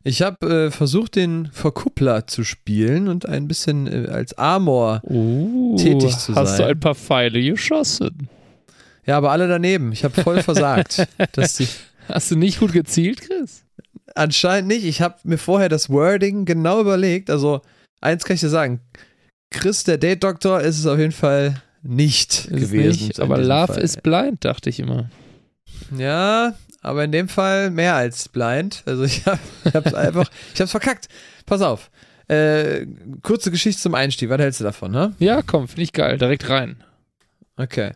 Ich habe versucht, den Verkuppler zu spielen und ein bisschen als Amor tätig zu sein. Hast du ein paar Pfeile geschossen? Ja, aber alle daneben. Ich habe voll versagt. Hast du nicht gut gezielt, Chris? Anscheinend nicht. Ich habe mir vorher das Wording genau überlegt. Also, eins kann ich dir sagen. Chris, der Date-Doktor, ist es auf jeden Fall nicht gewesen. Nicht, aber Love is blind, dachte ich immer. Ja, aber in dem Fall mehr als blind. Also ich hab's verkackt. Pass auf. Kurze Geschichte zum Einstieg. Was hältst du davon, ne? Ja, komm, finde ich geil. Direkt rein. Okay.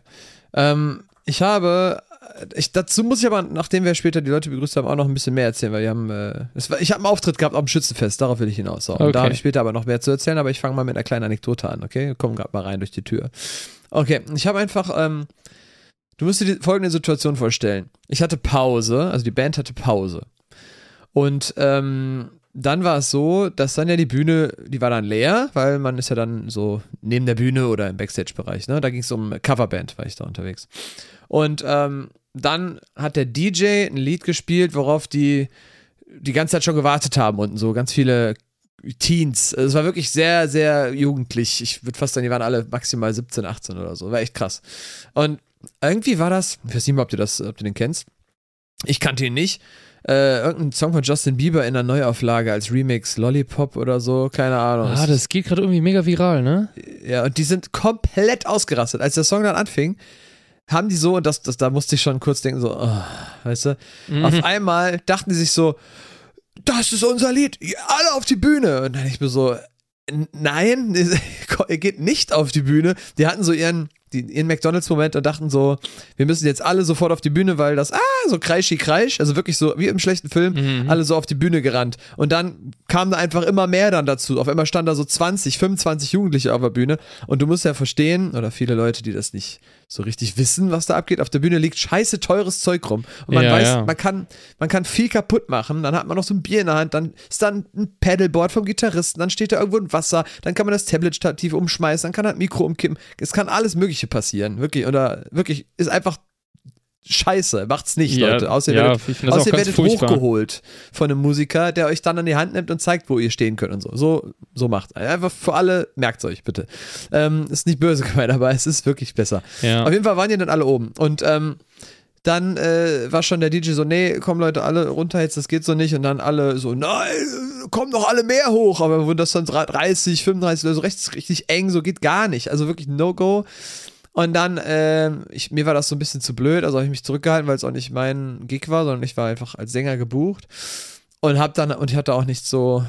Dazu muss ich aber, nachdem wir später die Leute begrüßt haben, auch noch ein bisschen mehr erzählen, weil ich habe einen Auftritt gehabt auf dem Schützenfest, darauf will ich hinaus. So. Und da habe ich später aber noch mehr zu erzählen, aber ich fange mal mit einer kleinen Anekdote an, okay? Wir kommen gerade mal rein durch die Tür. Okay, ich habe einfach, du musst dir die folgende Situation vorstellen. Ich hatte Pause, also die Band hatte Pause. Und dann war es so, dass dann ja die Bühne, die war dann leer, weil man ist ja dann so neben der Bühne oder im Backstage-Bereich, ne? Da ging es um Coverband, war ich da unterwegs. Und dann hat der DJ ein Lied gespielt, worauf die ganze Zeit schon gewartet haben unten so, ganz viele Teens. Also es war wirklich sehr, sehr jugendlich. Ich würde fast sagen, die waren alle maximal 17, 18 oder so. War echt krass. Und irgendwie war das, ich weiß nicht mal, ob du den kennst. Ich kannte ihn nicht. Irgendein Song von Justin Bieber in einer Neuauflage als Remix, Lollipop oder so, keine Ahnung. Ah, das geht gerade irgendwie mega viral, ne? Ja, und die sind komplett ausgerastet. Als der Song dann anfing, haben die so, und da musste ich schon kurz denken, so, oh, weißt du, auf einmal dachten die sich so, das ist unser Lied, alle auf die Bühne. Und dann ich mir so, nein, ihr geht nicht auf die Bühne. Die hatten so ihren McDonalds-Moment und dachten so, wir müssen jetzt alle sofort auf die Bühne, weil das, so kreischi-kreisch, also wirklich so wie im schlechten Film, alle so auf die Bühne gerannt. Und dann kamen da einfach immer mehr dann dazu. Auf einmal standen da so 20, 25 Jugendliche auf der Bühne. Und du musst ja verstehen, oder viele Leute, die das nicht so richtig wissen, was da abgeht, auf der Bühne liegt scheiße teures Zeug rum. Und man weiß, man kann viel kaputt machen. Dann hat man noch so ein Bier in der Hand, dann ist da ein Pedalboard vom Gitarristen, dann steht da irgendwo ein Wasser, dann kann man das Tablet-Stativ umschmeißen, dann kann das Mikro umkippen. Es kann alles Mögliche passieren, wirklich, oder wirklich, ist einfach scheiße, macht's nicht, Leute. Außer ihr werdet hochgeholt von einem Musiker, der euch dann an die Hand nimmt und zeigt, wo ihr stehen könnt und so. So macht. Einfach für alle, merkt's euch bitte. Ist nicht böse gemeint, aber es ist wirklich besser. Ja. Auf jeden Fall waren die dann alle oben. Und dann war schon der DJ so, nee, kommen Leute alle runter jetzt, das geht so nicht. Und dann alle so, nein, kommen doch alle mehr hoch. Aber wenn das dann 30, 35 oder so richtig eng, so geht gar nicht. Also wirklich No-Go. Und dann, mir war das so ein bisschen zu blöd, also habe ich mich zurückgehalten, weil es auch nicht mein Gig war, sondern ich war einfach als Sänger gebucht und ich hatte auch nicht so,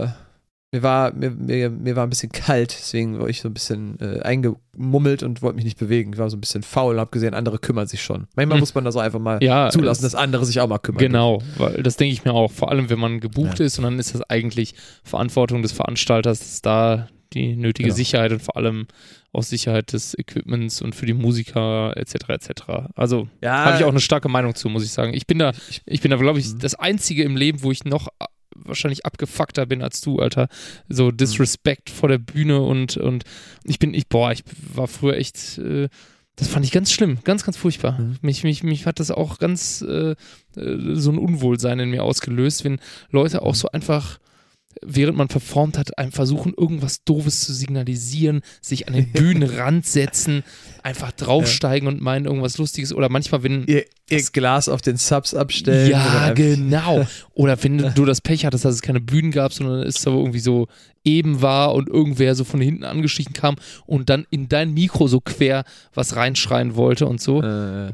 mir war ein bisschen kalt, deswegen war ich so ein bisschen eingemummelt und wollte mich nicht bewegen. Ich war so ein bisschen faul und habe gesehen, andere kümmern sich schon. Manchmal muss man das auch einfach mal zulassen, dass andere sich auch mal kümmern. Genau, weil das denke ich mir auch, vor allem wenn man gebucht ist und dann ist das eigentlich Verantwortung des Veranstalters, dass da die nötige Sicherheit und vor allem auch Sicherheit des Equipments und für die Musiker etc. Also habe ich auch eine starke Meinung zu, muss ich sagen. Ich bin da, glaube ich, das Einzige im Leben, wo ich noch wahrscheinlich abgefuckter bin als du, Alter. So Disrespect vor der Bühne und ich war früher echt, das fand ich ganz schlimm, ganz, ganz furchtbar. Mich hat das auch ganz so ein Unwohlsein in mir ausgelöst, wenn Leute auch so einfach, während man performt hat, einem versuchen, irgendwas Doofes zu signalisieren, sich an den Bühnenrand setzen, einfach draufsteigen und meinen irgendwas Lustiges. Oder manchmal, wenn ihr Glas auf den Subs abstellen. Ja, genau. Oder wenn du das Pech hattest, dass es keine Bühnen gab, sondern es aber irgendwie so eben war und irgendwer so von hinten angeschlichen kam und dann in dein Mikro so quer was reinschreien wollte und so.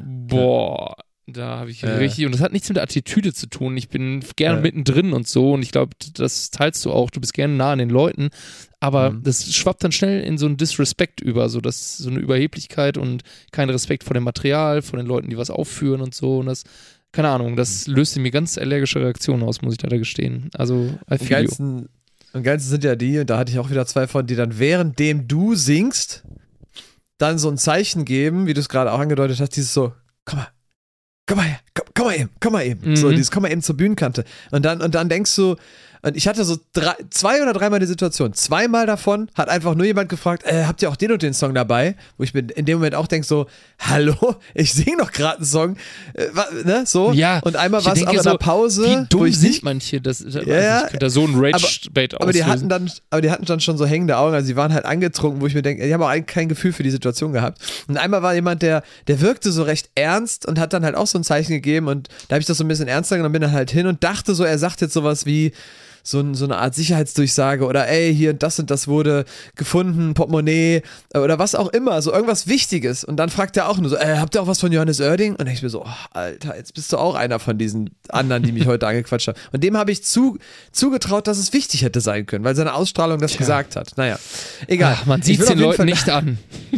Boah. Da habe ich richtig, und das hat nichts mit der Attitüde zu tun. Ich bin gerne mittendrin und so, und ich glaube, das teilst du auch. Du bist gerne nah an den Leuten, aber das schwappt dann schnell in so einen Disrespect über, so eine Überheblichkeit und kein Respekt vor dem Material, vor den Leuten, die was aufführen und so. Und das, keine Ahnung, das löst in mir ganz allergische Reaktionen aus, muss ich leider gestehen. Also, I feel you. Am geilsten sind ja die, und da hatte ich auch wieder zwei von, die dann währenddem du singst, dann so ein Zeichen geben, wie du es gerade auch angedeutet hast, dieses so, komm mal eben. So, dieses komm mal eben zur Bühnenkante. Und dann denkst du, Und ich hatte so 2 oder 3 Mal die Situation. 2 Mal davon hat einfach nur jemand gefragt, habt ihr auch den und den Song dabei? Wo ich mir in dem Moment auch denke so, hallo, ich singe doch gerade einen Song. Ne, so. Ja, und einmal war es aber in so, der Pause. Wie dumm wo ich sind nicht, manche? Ich ja, könnte da so ein Rage-Bait aber die auslösen. hatten dann schon so hängende Augen, also die waren halt angetrunken, wo ich mir denke, die haben auch eigentlich kein Gefühl für die Situation gehabt. Und einmal war jemand, der wirkte so recht ernst und hat dann halt auch so ein Zeichen gegeben und da habe ich das so ein bisschen ernster genommen, bin dann halt hin und dachte so, er sagt jetzt sowas wie so eine Art Sicherheitsdurchsage oder ey, hier und das wurde gefunden, Portemonnaie oder was auch immer, so irgendwas Wichtiges. Und dann fragt er auch nur so, habt ihr auch was von Johannes Oerding? Und dann denke ich mir so, oh, Alter, jetzt bist du auch einer von diesen anderen, die mich heute angequatscht haben. Und dem habe ich zugetraut, dass es wichtig hätte sein können, weil seine Ausstrahlung das gesagt hat. Naja, egal. Ach, man sieht es den Leuten nicht an.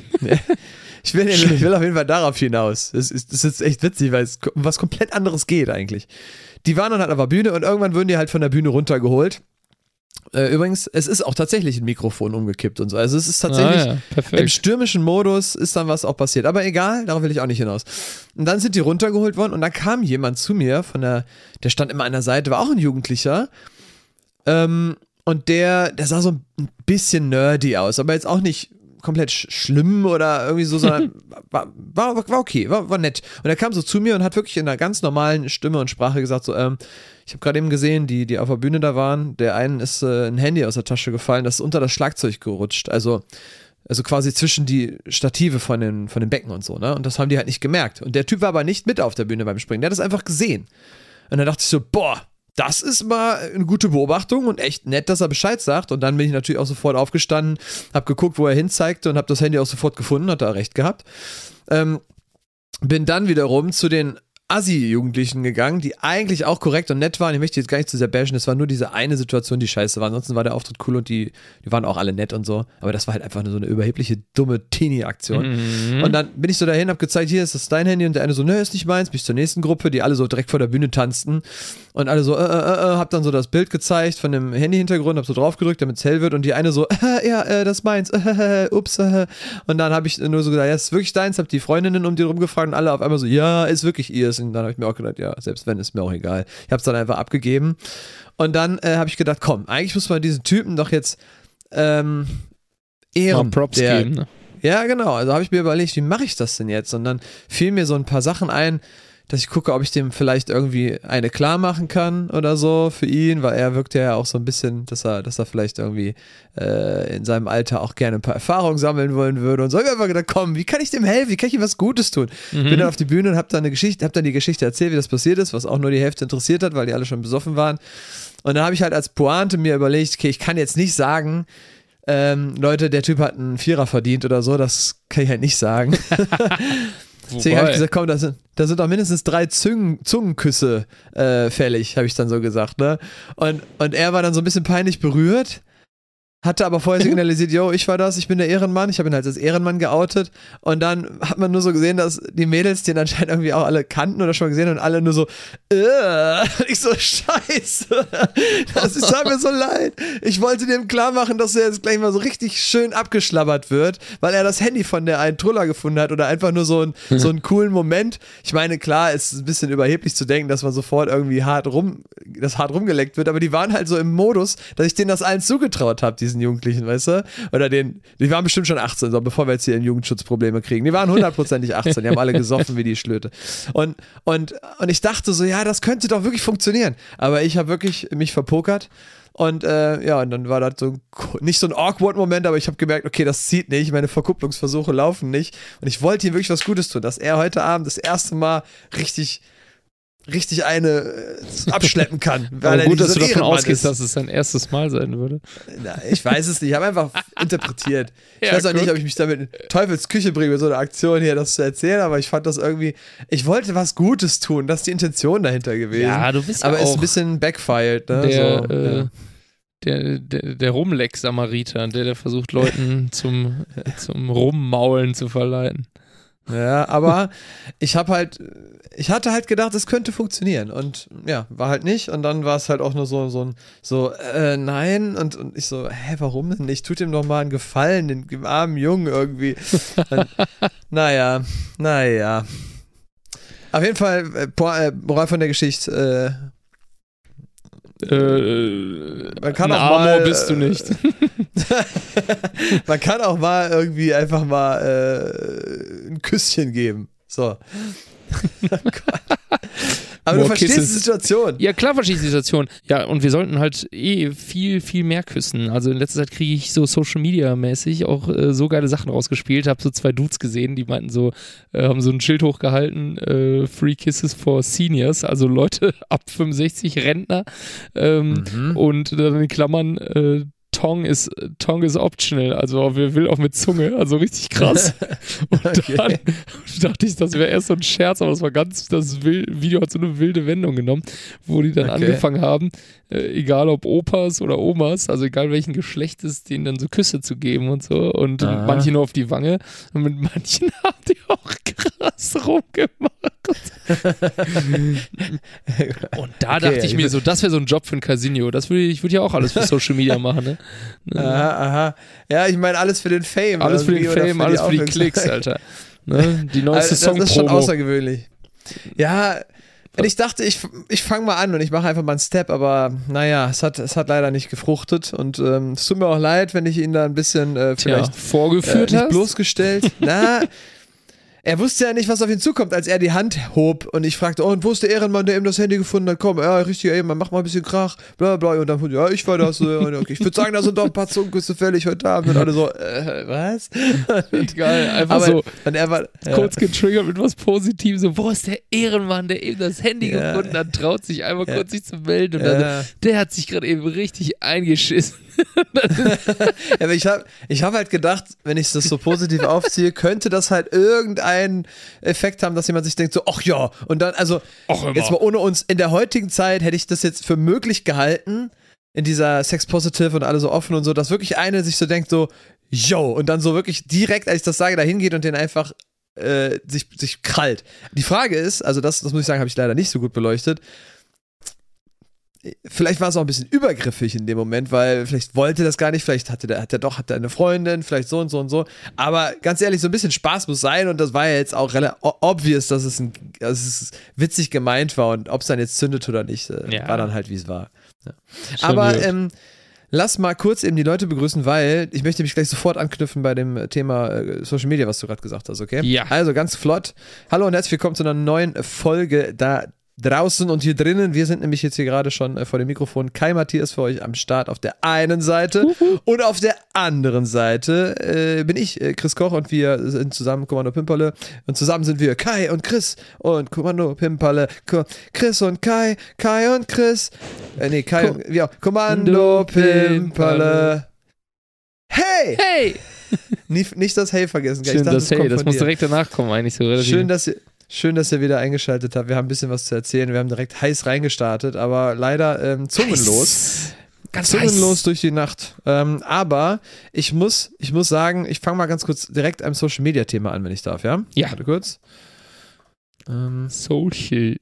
Ich will auf jeden Fall darauf hinaus. Das ist jetzt echt witzig, weil es um was komplett anderes geht eigentlich. Die waren dann halt auf der Bühne und irgendwann wurden die halt von der Bühne runtergeholt. Übrigens, es ist auch tatsächlich ein Mikrofon umgekippt und so. Also es ist tatsächlich im stürmischen Modus ist dann was auch passiert. Aber egal, darauf will ich auch nicht hinaus. Und dann sind die runtergeholt worden und dann kam jemand zu mir der stand immer an der Seite, war auch ein Jugendlicher. Und der sah so ein bisschen nerdy aus, aber jetzt auch nicht komplett schlimm oder irgendwie so, sondern war okay, war nett. Und er kam so zu mir und hat wirklich in einer ganz normalen Stimme und Sprache gesagt so, ich habe gerade eben gesehen, die auf der Bühne da waren, der einen ist ein Handy aus der Tasche gefallen, das ist unter das Schlagzeug gerutscht, also quasi zwischen die Stative von den Becken und so, ne? Und das haben die halt nicht gemerkt. Und der Typ war aber nicht mit auf der Bühne beim Springen, der hat das einfach gesehen. Und dann dachte ich so, boah, das ist mal eine gute Beobachtung und echt nett, dass er Bescheid sagt. Und dann bin ich natürlich auch sofort aufgestanden, hab geguckt, wo er hinzeigte und hab das Handy auch sofort gefunden, hat er recht gehabt. Bin dann wiederum zu den Assi-Jugendlichen gegangen, die eigentlich auch korrekt und nett waren. Ich möchte jetzt gar nicht zu sehr bashen, es war nur diese eine Situation, die scheiße war. Ansonsten war der Auftritt cool und die waren auch alle nett und so. Aber das war halt einfach so eine überhebliche, dumme Teenie-Aktion. Und dann bin ich so dahin, hab gezeigt, hier ist das dein Handy und der eine so, ne, ist nicht meins, bin ich zur nächsten Gruppe, die alle so direkt vor der Bühne tanzten und alle so, hab dann so das Bild gezeigt von dem Handy-Hintergrund, hab so drauf gedrückt, damit es hell wird und die eine so, ja, das ist meins, ups, und dann habe ich nur so gesagt, ja, ist wirklich deins, hab die Freundinnen um die rumgefragt und alle auf einmal so, ja, ist wirklich ihrs. Und dann habe ich mir auch gedacht, ja, selbst wenn, ist mir auch egal. Ich habe es dann einfach abgegeben. Und dann habe ich gedacht, komm, eigentlich muss man diesen Typen doch jetzt ehren. Mal Props geben, ne? Ja, genau. Also habe ich mir überlegt, wie mache ich das denn jetzt? Und dann fielen mir so ein paar Sachen ein, dass ich gucke, ob ich dem vielleicht irgendwie eine klar machen kann oder so für ihn, weil er wirkt ja auch so ein bisschen, dass er vielleicht irgendwie in seinem Alter auch gerne ein paar Erfahrungen sammeln wollen würde und so. Ich habe einfach gedacht, komm, wie kann ich dem helfen? Wie kann ich ihm was Gutes tun? Bin dann auf die Bühne und hab dann die Geschichte erzählt, wie das passiert ist, was auch nur die Hälfte interessiert hat, weil die alle schon besoffen waren. Und dann habe ich halt als Pointe mir überlegt, okay, ich kann jetzt nicht sagen, Leute, der Typ hat einen Vierer verdient oder so, das kann ich halt nicht sagen. Deswegen habe ich gesagt, komm, da sind doch mindestens 3 Zungenküsse fällig, habe ich dann so gesagt, ne? Und er war dann so ein bisschen peinlich berührt, hatte aber vorher signalisiert, yo, ich war das, ich bin der Ehrenmann, ich habe ihn halt als Ehrenmann geoutet und dann hat man nur so gesehen, dass die Mädels den anscheinend irgendwie auch alle kannten oder schon mal gesehen und alle nur so, ich so, scheiße, das tat mir so leid. Ich wollte dem klar machen, dass er jetzt gleich mal so richtig schön abgeschlabbert wird, weil er das Handy von der einen Truller gefunden hat oder einfach nur so einen coolen Moment. Ich meine, klar, es ist ein bisschen überheblich zu denken, dass man sofort irgendwie hart rumgeleckt wird, aber die waren halt so im Modus, dass ich denen das allen zugetraut habe, diesen Jugendlichen, weißt du? Oder die waren bestimmt schon 18, so, bevor wir jetzt hier Jugendschutzprobleme kriegen. Die waren 100%ig 18, die haben alle gesoffen wie die Schlöte. Und ich dachte so, ja, das könnte doch wirklich funktionieren. Aber ich habe wirklich mich verpokert. Und und dann war das so nicht so ein awkward Moment, aber ich habe gemerkt, okay, das zieht nicht, meine Verkupplungsversuche laufen nicht. Und ich wollte ihm wirklich was Gutes tun, dass er heute Abend das erste Mal richtig eine abschleppen kann. Weil aber gut, dass du davon ausgehst, dass es sein erstes Mal sein würde. Na, ich weiß es nicht, ich habe einfach interpretiert. Ich weiß auch nicht, ob ich mich damit in Teufels Küche bringe, mit so einer Aktion hier das zu erzählen, aber ich fand das irgendwie, ich wollte was Gutes tun, das ist die Intention dahinter gewesen. Ja, du bist ja aber auch ist ein bisschen backfired, ne? Der Rumleck-Samariter, der versucht, Leuten zum Rummaulen zu verleiten. Ja, aber ich hatte halt gedacht, es könnte funktionieren und ja, war halt nicht und dann war es halt auch nur nein und ich so, warum denn nicht? Tut ihm doch mal einen Gefallen, dem armen Jungen irgendwie. Und, naja. Auf jeden Fall, Moral von der Geschichte, Man kann ein auch Amor mal, bist du nicht. Man kann auch mal irgendwie einfach mal ein Küsschen geben. So. Oh Gott. Aber du verstehst die Situation. Ja, klar verstehe ich die Situation. Ja, und wir sollten halt viel, viel mehr küssen. Also in letzter Zeit kriege ich so Social-Media-mäßig auch so geile Sachen rausgespielt. Habe so 2 Dudes gesehen, die meinten so, haben so ein Schild hochgehalten, Free Kisses for Seniors, also Leute ab 65, Rentner. Und dann in Klammern, Tongue is optional, also wer will auch mit Zunge, also richtig krass. Und dann dachte ich, das wäre erst so ein Scherz, aber das Video hat so eine wilde Wendung genommen, wo die dann angefangen haben, egal ob Opas oder Omas, also egal welchen Geschlechtes, denen dann so Küsse zu geben und so und manche nur auf die Wange und mit manchen haben die auch krass rumgemacht. Und da dachte ich mir so, das wäre so ein Job für ein Casino, ich würde ja auch alles für Social Media machen, ne? Aha. Ja, ich meine, alles für den Fame. Alles für den Fame, alles für die Klicks, Alter. Ne? Die neueste Song-Promo. Das ist schon außergewöhnlich. Ja, und ich dachte, ich fange mal an und ich mache einfach mal einen Step, aber naja, es hat leider nicht gefruchtet und es tut mir auch leid, wenn ich ihn da ein bisschen vielleicht vorgeführt nicht hast. Bloßgestellt. Er wusste ja nicht, was auf ihn zukommt, als er die Hand hob und ich fragte, und wo ist der Ehrenmann, der eben das Handy gefunden hat? Komm, ja, richtig, Ehrenmann, mach mal ein bisschen Krach, bla bla. Und dann, ja, ich war das. Okay. Ich würde sagen, da sind doch ein paar Zungenküsse fällig heute Abend. Und alle so, was? Geil, einfach aber, so und er war, kurz getriggert mit was Positivem, so, wo ist der Ehrenmann, der eben das Handy gefunden hat, traut sich einmal kurz sich zu melden und dann, der hat sich gerade eben richtig eingeschissen. Aber ich hab halt gedacht, wenn ich das so positiv aufziehe, könnte das halt irgendeinen Effekt haben, dass jemand sich denkt so, ach ja, und dann, also jetzt mal ohne uns, in der heutigen Zeit hätte ich das jetzt für möglich gehalten, in dieser Sex-Positive und alle so offen und so, dass wirklich eine sich so denkt so, yo, und dann so wirklich direkt, als ich das sage, da hingeht und den einfach sich krallt. Die Frage ist, also das muss ich sagen, habe ich leider nicht so gut beleuchtet. Vielleicht war es auch ein bisschen übergriffig in dem Moment, weil vielleicht wollte das gar nicht, vielleicht hat er eine Freundin, vielleicht so und so und so. Aber ganz ehrlich, so ein bisschen Spaß muss sein und das war ja jetzt auch relativ obvious, dass es witzig gemeint war und ob es dann jetzt zündet oder nicht, war dann halt, wie es war. Ja. Aber lass mal kurz eben die Leute begrüßen, weil ich möchte mich gleich sofort anknüpfen bei dem Thema Social Media, was du gerade gesagt hast, okay? Ja. Also ganz flott. Hallo und herzlich willkommen zu einer neuen Folge da draußen und hier drinnen. Wir sind nämlich jetzt hier gerade schon vor dem Mikrofon. Kai Matthias für euch am Start auf der einen Seite und auf der anderen Seite bin ich, Chris Koch, und wir sind zusammen Kommando Pimperle und zusammen sind wir Kai und Chris und Kommando Pimperle. Chris und Kai und Chris. Kai und wir auch. Kommando Pimperle. Hey! Hey! Nicht das Hey vergessen. Schön, das muss direkt danach kommen eigentlich so relativ. Schön, dass ihr wieder eingeschaltet habt. Wir haben ein bisschen was zu erzählen. Wir haben direkt heiß reingestartet, aber leider zungenlos. Ganz zungenlos durch die Nacht. Aber ich muss sagen, ich fange mal ganz kurz direkt einem Social-Media-Thema an, wenn ich darf, ja? Ja. Warte kurz. Social.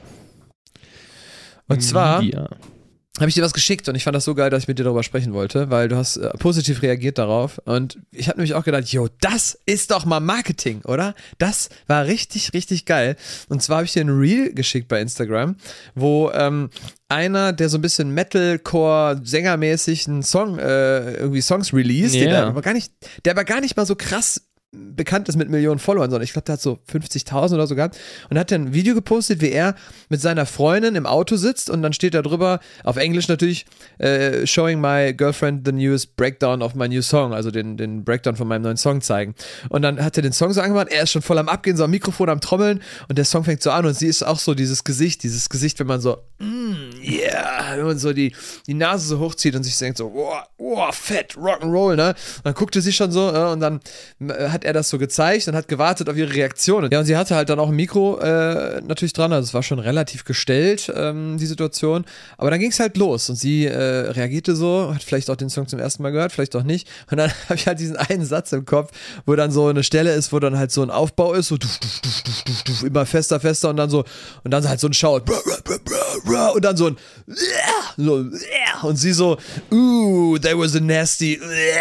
Und zwar habe ich dir was geschickt und ich fand das so geil, dass ich mit dir darüber sprechen wollte, weil du hast positiv reagiert darauf und ich habe nämlich auch gedacht, das ist doch mal Marketing, oder? Das war richtig, richtig geil. Und zwar habe ich dir ein Reel geschickt bei Instagram, wo einer, der so ein bisschen Metalcore-Sängermäßig einen Song, irgendwie Songs released, der aber gar nicht mal so krass bekannt ist mit Millionen Followern, sondern ich glaube, der hat so 50.000 oder so gehabt und hat dann ein Video gepostet, wie er mit seiner Freundin im Auto sitzt und dann steht da drüber, auf Englisch natürlich, showing my girlfriend the newest breakdown of my new song, also den Breakdown von meinem neuen Song zeigen. Und dann hat er den Song so angemacht, er ist schon voll am Abgehen, so am Mikrofon, am Trommeln und der Song fängt so an und sie ist auch so dieses Gesicht, wenn man so, wenn man so die Nase so hochzieht und sich denkt so, fett, Rock'n'Roll, ne? Und dann guckte sie schon so und dann hat er das so gezeigt und hat gewartet auf ihre Reaktion. Ja, und sie hatte halt dann auch ein Mikro natürlich dran, also es war schon relativ gestellt, die Situation. Aber dann ging es halt los und sie reagierte so, hat vielleicht auch den Song zum ersten Mal gehört, vielleicht auch nicht. Und dann habe ich halt diesen einen Satz im Kopf, wo dann so eine Stelle ist, wo dann halt so ein Aufbau ist, so immer fester und dann halt so ein Shout und dann so ein und sie so, there was a nasty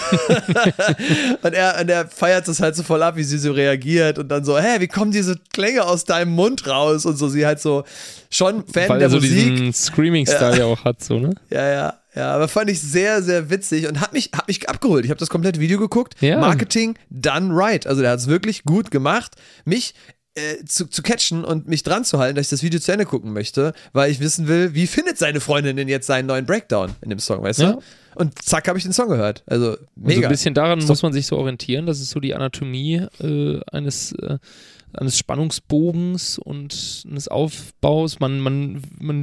und er feiert das halt so voll ab, wie sie so reagiert und dann so, hä, wie kommen diese Klänge aus deinem Mund raus und so, sie halt so schon Fan Weil der er so Musik. diesen Screaming-Style ja auch hat, so, ne? Ja, aber fand ich sehr, sehr witzig und hat mich abgeholt. Ich habe das komplette Video geguckt. Ja. Marketing done right. Also der hat es wirklich gut gemacht, mich zu catchen und mich dran zu halten, dass ich das Video zu Ende gucken möchte, weil ich wissen will, wie findet seine Freundin denn jetzt seinen neuen Breakdown in dem Song, weißt du? Und zack, habe ich den Song gehört. Also mega. Und so ein bisschen daran muss man sich so orientieren. Das ist so die Anatomie eines Spannungsbogens und eines Aufbaus. Man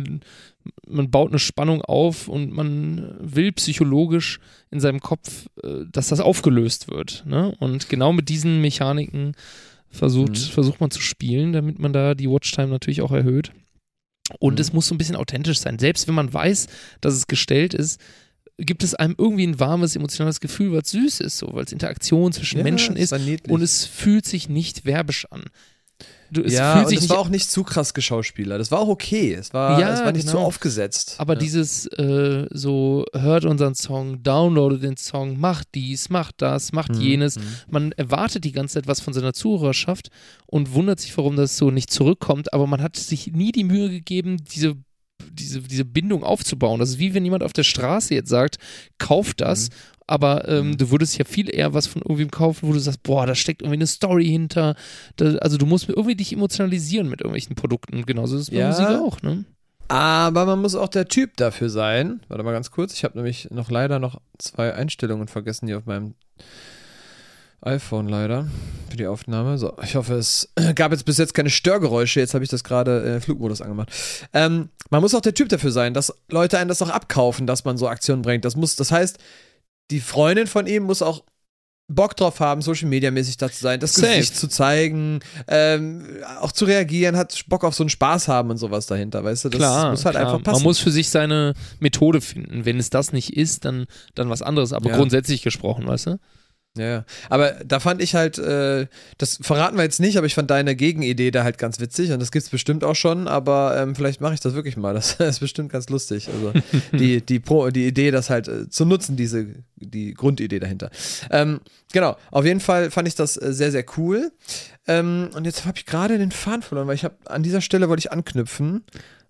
baut eine Spannung auf und man will psychologisch in seinem Kopf, dass das aufgelöst wird. Ne? Und genau mit diesen Mechaniken versucht man zu spielen, damit man da die Watchtime natürlich auch erhöht. Und es muss so ein bisschen authentisch sein. Selbst wenn man weiß, dass es gestellt ist, gibt es einem irgendwie ein warmes, emotionales Gefühl, was süß ist, so, weil es Interaktion zwischen Menschen ist und es fühlt sich nicht werbisch an. Es war auch nicht zu krass geschauspielert. Das war auch okay. Es war nicht zu aufgesetzt. Aber dieses so, hört unseren Song, downloadet den Song, macht dies, macht das, macht jenes. Man erwartet die ganze Zeit was von seiner Zuhörerschaft und wundert sich, warum das so nicht zurückkommt. Aber man hat sich nie die Mühe gegeben, diese Bindung aufzubauen. Das ist wie wenn jemand auf der Straße jetzt sagt, kauf das, aber du würdest ja viel eher was von irgendwem kaufen, wo du sagst, boah, da steckt irgendwie eine Story hinter. Also du musst irgendwie dich emotionalisieren mit irgendwelchen Produkten. Genauso ist es bei Musik auch, ne? Aber man muss auch der Typ dafür sein. Warte mal ganz kurz, ich habe nämlich leider noch 2 Einstellungen vergessen, die auf meinem iPhone leider für die Aufnahme. So, ich hoffe, es gab jetzt bis jetzt keine Störgeräusche. Jetzt habe ich das gerade Flugmodus angemacht. Man muss auch der Typ dafür sein, dass Leute einen das auch abkaufen, dass man so Aktionen bringt. Das heißt, die Freundin von ihm muss auch Bock drauf haben, Social-Media-mäßig da zu sein, das Gesicht zu zeigen, auch zu reagieren, hat Bock auf so einen Spaß haben und sowas dahinter, weißt du? Das muss halt einfach passen. Man muss für sich seine Methode finden. Wenn es das nicht ist, dann was anderes. Aber grundsätzlich gesprochen, weißt du? Ja, aber da fand ich halt, das verraten wir jetzt nicht, aber ich fand deine Gegenidee da halt ganz witzig und das gibt's bestimmt auch schon, aber vielleicht mache ich das wirklich mal, das ist bestimmt ganz lustig, also die Idee, das halt zu nutzen, die Grundidee dahinter. Genau, auf jeden Fall fand ich das sehr, sehr cool und jetzt habe ich gerade den Faden verloren, weil an dieser Stelle wollte ich anknüpfen.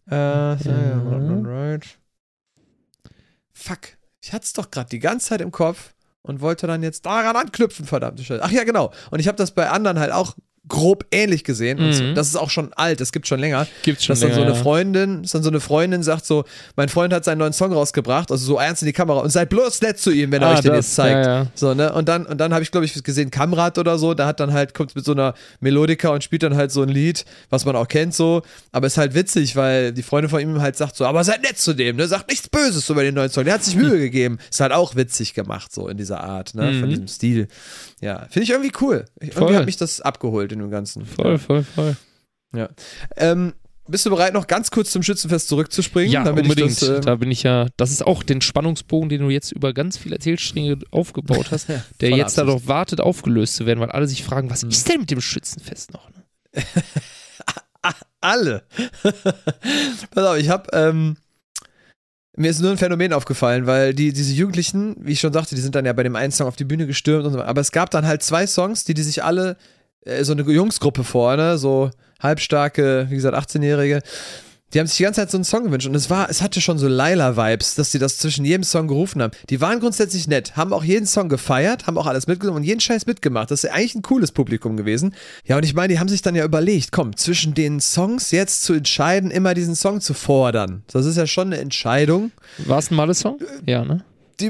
Right. Fuck, ich hatte es doch gerade die ganze Zeit im Kopf. Und wollte dann jetzt daran anknüpfen, verdammte Scheiße. Ach ja, genau. Und ich habe das bei anderen halt auch grob ähnlich gesehen. Und das ist auch schon alt, das gibt schon länger. Gibt's schon länger, dann so eine Freundin sagt so, mein Freund hat seinen neuen Song rausgebracht, also so ernst in die Kamera und seid bloß nett zu ihm, wenn er euch den jetzt zeigt. Ja. So, ne? Und dann habe ich, glaube ich, gesehen, Kamrat oder so, da kommt mit so einer Melodika und spielt dann halt so ein Lied, was man auch kennt so, aber ist halt witzig, weil die Freundin von ihm halt sagt so, aber seid nett zu dem, ne? Sagt nichts Böses über den neuen Song, der hat sich Mühe gegeben. Ist halt auch witzig gemacht, so in dieser Art, ne? Von diesem Stil. Ja, finde ich irgendwie cool. Irgendwie hat mich das abgeholt in dem Ganzen. Voll. Ja. Bist du bereit, noch ganz kurz zum Schützenfest zurückzuspringen? Ja, unbedingt. Da bin ich das ist auch den Spannungsbogen, den du jetzt über ganz viele Erzählstränge aufgebaut hast, der jetzt darauf wartet, aufgelöst zu werden, weil alle sich fragen, was ist denn mit dem Schützenfest noch? Ne? Alle. Pass auf, ich habe mir ist nur ein Phänomen aufgefallen, weil diese Jugendlichen, wie ich schon sagte, die sind dann ja bei dem einen Song auf die Bühne gestürmt und so, aber es gab dann halt 2 Songs, die sich alle, so eine Jungsgruppe vorne, so halbstarke, wie gesagt, 18-Jährige, die haben sich die ganze Zeit so einen Song gewünscht und es hatte schon so Laila-Vibes, dass sie das zwischen jedem Song gerufen haben. Die waren grundsätzlich nett, haben auch jeden Song gefeiert, haben auch alles mitgenommen und jeden Scheiß mitgemacht. Das ist eigentlich ein cooles Publikum gewesen. Ja, und ich meine, die haben sich dann ja überlegt, komm, zwischen den Songs jetzt zu entscheiden, immer diesen Song zu fordern. Das ist ja schon eine Entscheidung. War es ein Malle-Song? Ja, ne?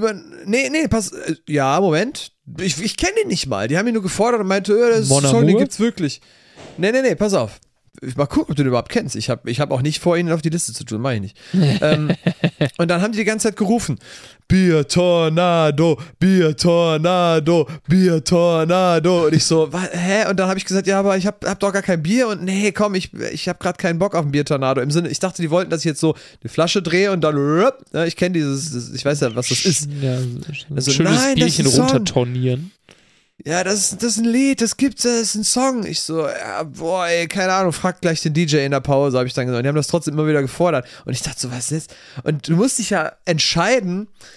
Moment. Ich kenne den nicht mal. Die haben ihn nur gefordert und meinte, das ist ein Song, den gibt's wirklich. Nee, pass auf. Mal gucken, ob du den überhaupt kennst. Ich hab auch nicht vor, ihn auf die Liste zu tun, mach ich nicht. Und dann haben die ganze Zeit gerufen, Bier Tornado, Bier Tornado, Bier Tornado. Und ich so, hä? Und dann habe ich gesagt, ja, aber ich hab doch gar kein Bier. Und nee, komm, ich hab gerade keinen Bock auf ein Bier Tornado. Im Sinne, ich dachte, die wollten, dass ich jetzt so eine Flasche drehe und dann, ich kenne ich weiß ja, was das ist. Ja, also, schönes Bierchen runtertornieren. Ja, das ist ein Lied, das ist ein Song. Ich so, ja, boah, ey, keine Ahnung, frag gleich den DJ in der Pause, habe ich dann gesagt. Und die haben das trotzdem immer wieder gefordert. Und ich dachte so, was ist das? Und du musst dich ja entscheiden,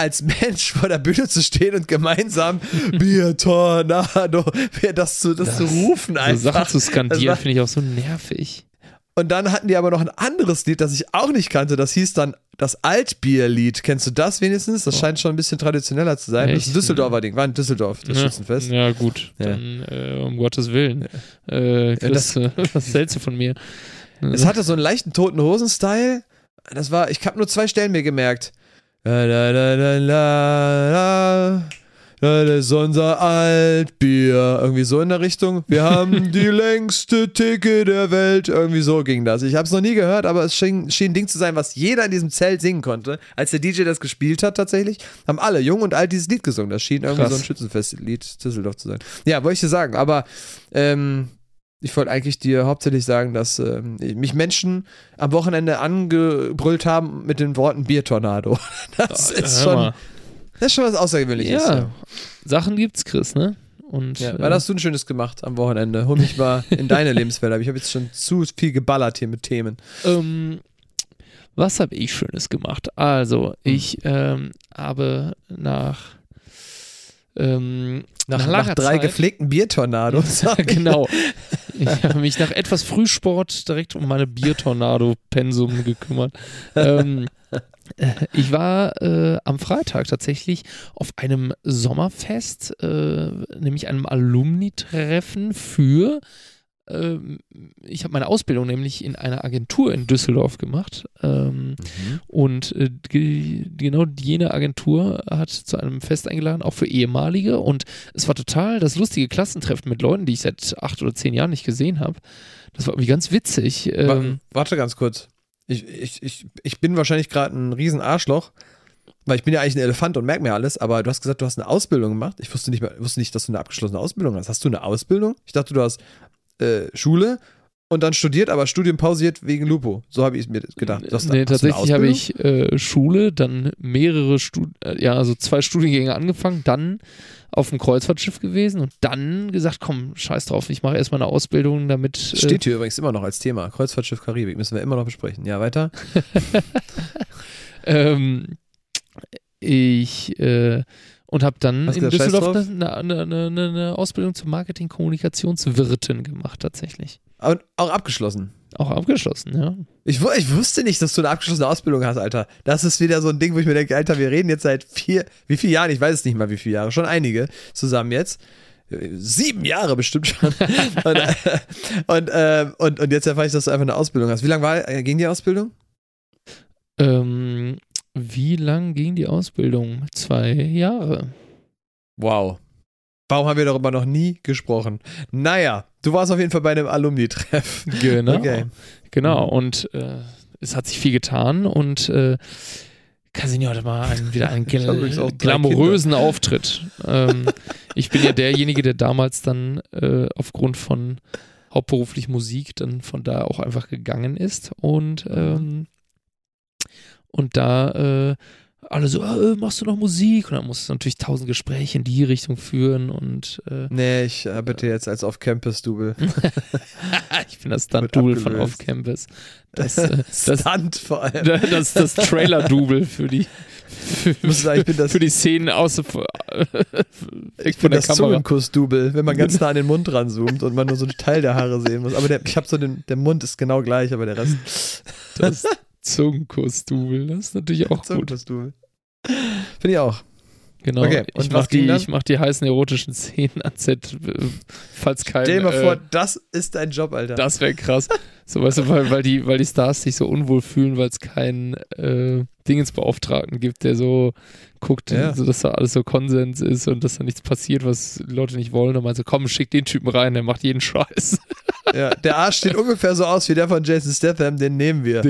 als Mensch vor der Bühne zu stehen und gemeinsam Biertornado, das zu rufen einfach. So Sachen zu skandieren finde ich auch so nervig. Und dann hatten die aber noch ein anderes Lied, das ich auch nicht kannte. Das hieß dann das Altbierlied. Kennst du das wenigstens? Das scheint schon ein bisschen traditioneller zu sein. Echt? Das ist ein Düsseldorfer Ding. War in Düsseldorf, das Schützenfest. Ja, gut. Ja. Dann, um Gottes Willen. Chris, was hältst du von mir? Es hatte so einen leichten Toten Hosen-Style. Ich habe nur 2 Stellen mir gemerkt. La, la, la, la, la, das ist unser Altbier. Irgendwie so in der Richtung. Wir haben die längste Theke der Welt. Irgendwie so ging das. Ich habe es noch nie gehört, aber es schien ein Ding zu sein, was jeder in diesem Zelt singen konnte. Als der DJ das gespielt hat tatsächlich, haben alle, jung und alt, dieses Lied gesungen. Das schien irgendwie so ein Schützenfestlied Düsseldorf zu sein. Ja, wollte ich dir sagen. Aber ich wollte eigentlich dir hauptsächlich sagen, dass mich Menschen am Wochenende angebrüllt haben mit den Worten Biertornado. Das ist schon was Außergewöhnliches. Ja, Sachen gibt's, Chris, ne? Und, ja, weil hast du ein Schönes gemacht am Wochenende. Hol mich mal in deine Lebenswelt. Aber ich habe jetzt schon zu viel geballert hier mit Themen. Was habe ich Schönes gemacht? Also, ich habe nach langer 3 Zeit, gepflegten Biertornados. genau. Ich habe mich nach etwas Frühsport direkt um meine Biertornado-Pensum gekümmert. Ich war am Freitag tatsächlich auf einem Sommerfest, nämlich einem Alumni-Treffen für ich habe meine Ausbildung nämlich in einer Agentur in Düsseldorf gemacht und genau jene Agentur hat zu einem Fest eingeladen, auch für Ehemalige, und es war total das lustige Klassentreffen mit Leuten, die ich seit 8 oder 10 Jahren nicht gesehen habe. Das war irgendwie ganz witzig. Warte ganz kurz. Ich bin wahrscheinlich gerade ein riesen Arschloch, weil ich bin ja eigentlich ein Elefant und merke mir alles, aber du hast gesagt, du hast eine Ausbildung gemacht. Ich wusste nicht, dass du eine abgeschlossene Ausbildung hast. Hast du eine Ausbildung? Ich dachte, du hast Schule und dann studiert, aber Studium pausiert wegen Lupo. So habe ich mir gedacht. Nee, tatsächlich habe ich Schule, dann mehrere also 2 Studiengänge angefangen, dann auf dem Kreuzfahrtschiff gewesen und dann gesagt, komm, scheiß drauf, ich mache erstmal eine Ausbildung, damit... Steht hier übrigens immer noch als Thema. Kreuzfahrtschiff Karibik, müssen wir immer noch besprechen. Ja, weiter. Und habe dann in Düsseldorf eine Ausbildung zur Marketing-Kommunikationswirtin gemacht, tatsächlich. Und auch abgeschlossen? Auch abgeschlossen, ja. Ich wusste nicht, dass du eine abgeschlossene Ausbildung hast, Alter. Das ist wieder so ein Ding, wo ich mir denke, Alter, wir reden jetzt seit wie viele Jahren? Ich weiß es nicht mal, wie viele Jahre. Schon einige zusammen jetzt. 7 Jahre bestimmt schon. und jetzt erfahre ich, dass du einfach eine Ausbildung hast. Wie lange ging die Ausbildung? Wie lang ging die Ausbildung? 2 Jahre. Wow. Warum haben wir darüber noch nie gesprochen? Naja, du warst auf jeden Fall bei einem Alumni-Treff. Genau. Okay. Genau, und es hat sich viel getan und Cassini hatte mal wieder einen glamourösen Auftritt. Ich bin ja derjenige, der damals dann aufgrund von hauptberuflich Musik dann von da auch einfach gegangen ist und da alle so, machst du noch Musik? Und dann musst du natürlich 1000 Gespräche in die Richtung führen und nee, ich arbeite jetzt als Off-Campus-Double. Ich bin das Stunt-Double von Off-Campus. Stunt vor allem. Das Trailer-Double für die Szenen außer ich bin das Zungenkuss-Double, wenn man ganz nah an den Mund ranzoomt und man nur so einen Teil der Haare sehen muss. Aber ich habe so der Mund ist genau gleich, aber der Rest... Das Zungenkuss-Double, das ist natürlich auch gut. Finde ich auch. Genau, okay. Ich mach die heißen erotischen Szenen an Set, falls kein... Stell dir mal vor, das ist dein Job, Alter. Das wäre krass. So, weißt du, weil die Stars sich so unwohl fühlen, weil es keinen Dingensbeauftragten gibt, der so guckt, so, dass da alles so Konsens ist und dass da nichts passiert, was die Leute nicht wollen. Und meint so, komm, schick den Typen rein, der macht jeden Scheiß. Ja, der Arsch steht ungefähr so aus wie der von Jason Statham, den nehmen wir.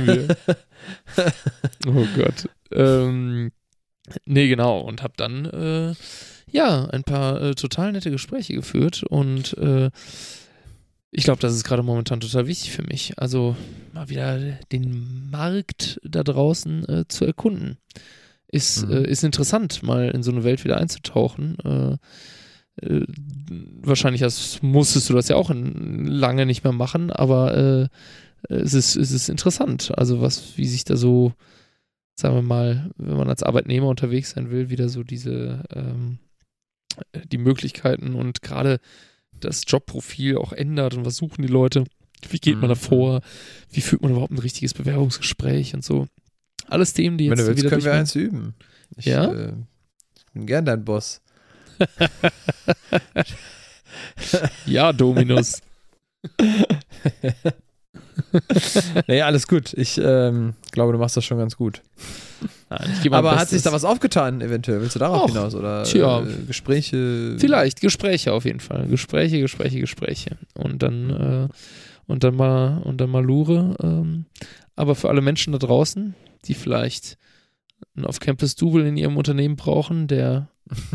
Oh Gott. Nee, genau. Und hab dann ein paar total nette Gespräche geführt und ich glaube, das ist gerade momentan total wichtig für mich. Also mal wieder den Markt da draußen zu erkunden. Ist interessant, mal in so eine Welt wieder einzutauchen. Wahrscheinlich musstest du das ja auch lange nicht mehr machen, aber es ist interessant. Also wie sich da so sagen wir mal, wenn man als Arbeitnehmer unterwegs sein will, wieder so die Möglichkeiten und gerade das Jobprofil auch ändert und was suchen die Leute, wie geht man da vor, wie führt man überhaupt ein richtiges Bewerbungsgespräch und so. Alles Themen, die jetzt wenn du willst, wieder können wir eins üben. Ich bin gern dein Boss. Ja, Dominus. Naja, alles gut. Ich glaube, du machst das schon ganz gut. Nein, aber hat sich da was aufgetan, eventuell? Willst du darauf hinaus? Oder Gespräche? Vielleicht, Gespräche auf jeden Fall. Gespräche. Und dann mal Lure. Aber für alle Menschen da draußen, die vielleicht einen Off-Campus-Double in ihrem Unternehmen brauchen, der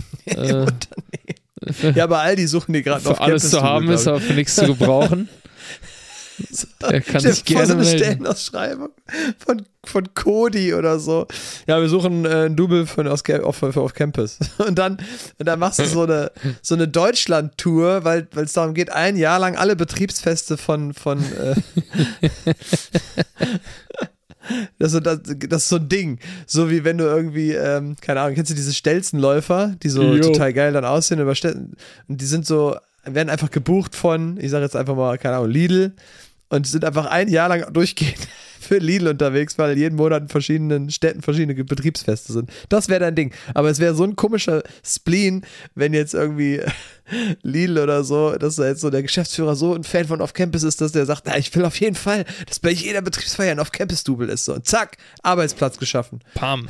ja, aber all die suchen die gerade für alles zu haben ist, aber für nichts zu gebrauchen. Der kann sich gerne so eine melden. Stellenausschreibung von Cody oder so. Ja, wir suchen ein Double auf Campus. Und dann machst du so eine Deutschland-Tour, weil es darum geht, ein Jahr lang alle Betriebsfeste von Das ist so ein Ding. So wie wenn du irgendwie, keine Ahnung, kennst du diese Stelzenläufer, die so total geil dann aussehen, und die sind so, werden einfach gebucht von, ich sage jetzt einfach mal, keine Ahnung, Lidl, und sind einfach ein Jahr lang durchgehend für Lidl unterwegs, weil jeden Monat in verschiedenen Städten verschiedene Betriebsfeste sind. Das wäre dein Ding. Aber es wäre so ein komischer Spleen, wenn jetzt irgendwie Lidl oder so, dass da jetzt so der Geschäftsführer so ein Fan von Off-Campus ist, dass der sagt, na, ich will auf jeden Fall, dass bei jeder Betriebsfeier ein Off-Campus-Double ist. So, und zack, Arbeitsplatz geschaffen. Pam.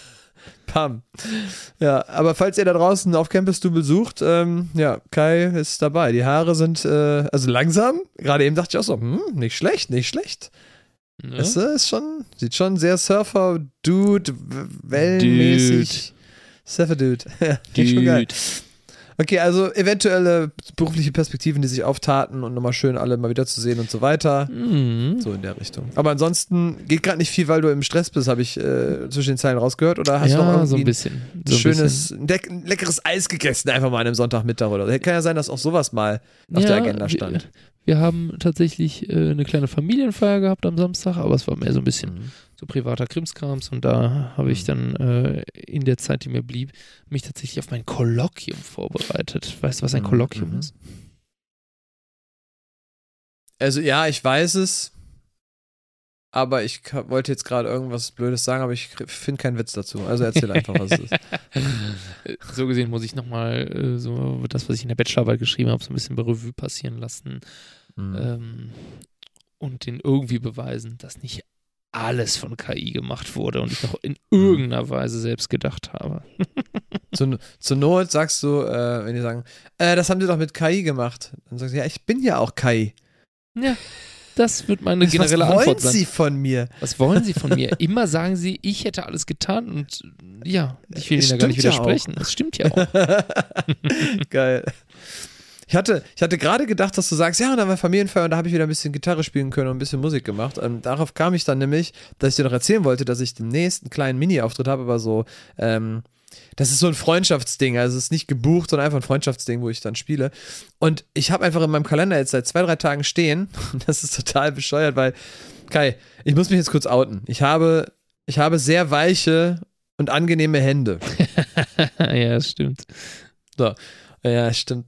Ja, aber falls ihr da draußen auf Campus-Double sucht, ja, Kai ist dabei. Die Haare sind, also langsam, gerade eben dachte ich auch so, nicht schlecht. Ne? Es ist schon, sieht schon sehr Surfer-Dude, wellenmäßig. Surfer-Dude. Ja, schon geil. Okay, also eventuelle berufliche Perspektiven, die sich auftaten und nochmal schön alle mal wieder zu sehen und so weiter. So in der Richtung. Aber ansonsten geht gerade nicht viel, weil du im Stress bist, habe ich zwischen den Zeilen rausgehört. Oder hast du noch irgendwie so ein bisschen. ein leckeres Eis gegessen, einfach mal an einem Sonntagmittag oder so? Kann ja sein, dass auch sowas mal auf der Agenda stand. Wir haben tatsächlich eine kleine Familienfeier gehabt am Samstag, aber es war mehr so ein bisschen so privater Krimskrams, und da habe ich dann in der Zeit, die mir blieb, mich tatsächlich auf mein Kolloquium vorbereitet. Weißt du, was ein Kolloquium ist? Also ja, ich weiß es, aber ich wollte jetzt gerade irgendwas Blödes sagen, aber ich finde keinen Witz dazu. Also erzähl einfach, was es ist. So gesehen muss ich nochmal so das, was ich in der Bachelorarbeit geschrieben habe, so ein bisschen bei Revue passieren lassen und den irgendwie beweisen, dass nicht alles von KI gemacht wurde und ich noch in irgendeiner Weise selbst gedacht habe. Zur Not sagst du, wenn die sagen, das haben die doch mit KI gemacht, dann sagst du, ja, ich bin ja auch KI. Ja, das wird meine generelle Antwort sein. Was wollen Sie von mir? Was wollen Sie von mir? Immer sagen Sie, ich hätte alles getan, und ja, ich will Ihnen da gar nicht widersprechen. Das stimmt ja auch. Geil. Ich hatte gerade gedacht, dass du sagst, ja, und dann war Familienfeier und da habe ich wieder ein bisschen Gitarre spielen können und ein bisschen Musik gemacht. Darauf kam ich dann nämlich, dass ich dir noch erzählen wollte, dass ich demnächst einen kleinen Mini-Auftritt habe, aber so, das ist so ein Freundschaftsding, also es ist nicht gebucht, sondern einfach ein Freundschaftsding, wo ich dann spiele. Und ich habe einfach in meinem Kalender jetzt seit 2-3 Tagen stehen, und das ist total bescheuert, weil, Kai, ich muss mich jetzt kurz outen. Ich habe sehr weiche und angenehme Hände. Ja, das stimmt. So. Ja, stimmt.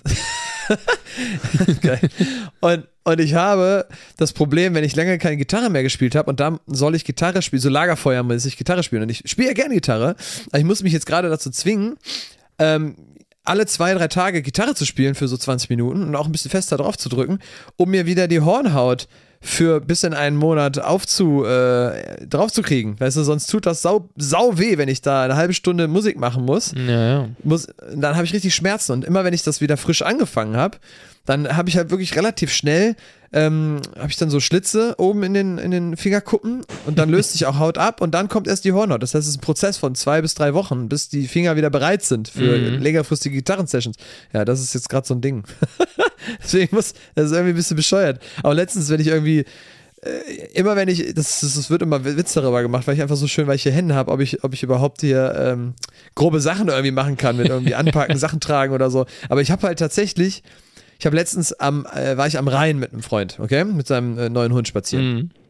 Geil. Und ich habe das Problem, wenn ich länger keine Gitarre mehr gespielt habe und dann soll ich Gitarre spielen, so lagerfeuermäßig Gitarre spielen. Und ich spiele ja gerne Gitarre, aber ich muss mich jetzt gerade dazu zwingen, alle 2-3 Tage Gitarre zu spielen für so 20 Minuten und auch ein bisschen fester drauf zu drücken, um mir wieder die Hornhaut für bis in einen Monat drauf zu kriegen. Weißt du, sonst tut das sau weh, wenn ich da eine halbe Stunde Musik machen muss. Ja. Dann habe ich richtig Schmerzen, und immer wenn ich das wieder frisch angefangen habe, dann habe ich halt wirklich relativ schnell habe ich dann so Schlitze oben in den Fingerkuppen, und dann löst sich auch Haut ab und dann kommt erst die Hornhaut. Das heißt, es ist ein Prozess von 2 bis 3 Wochen, bis die Finger wieder bereit sind für längerfristige Gitarrensessions. Ja, das ist jetzt gerade so ein Ding. Deswegen das ist irgendwie ein bisschen bescheuert. Aber letztens, wenn ich irgendwie immer wenn ich, das wird immer Witz darüber gemacht, weil ich einfach so schön weiche Hände habe, ob ich überhaupt hier grobe Sachen irgendwie machen kann, mit irgendwie anpacken, Sachen tragen oder so. Aber ich habe halt tatsächlich, letztens war ich am Rhein mit einem Freund, okay, mit seinem neuen Hund spazieren.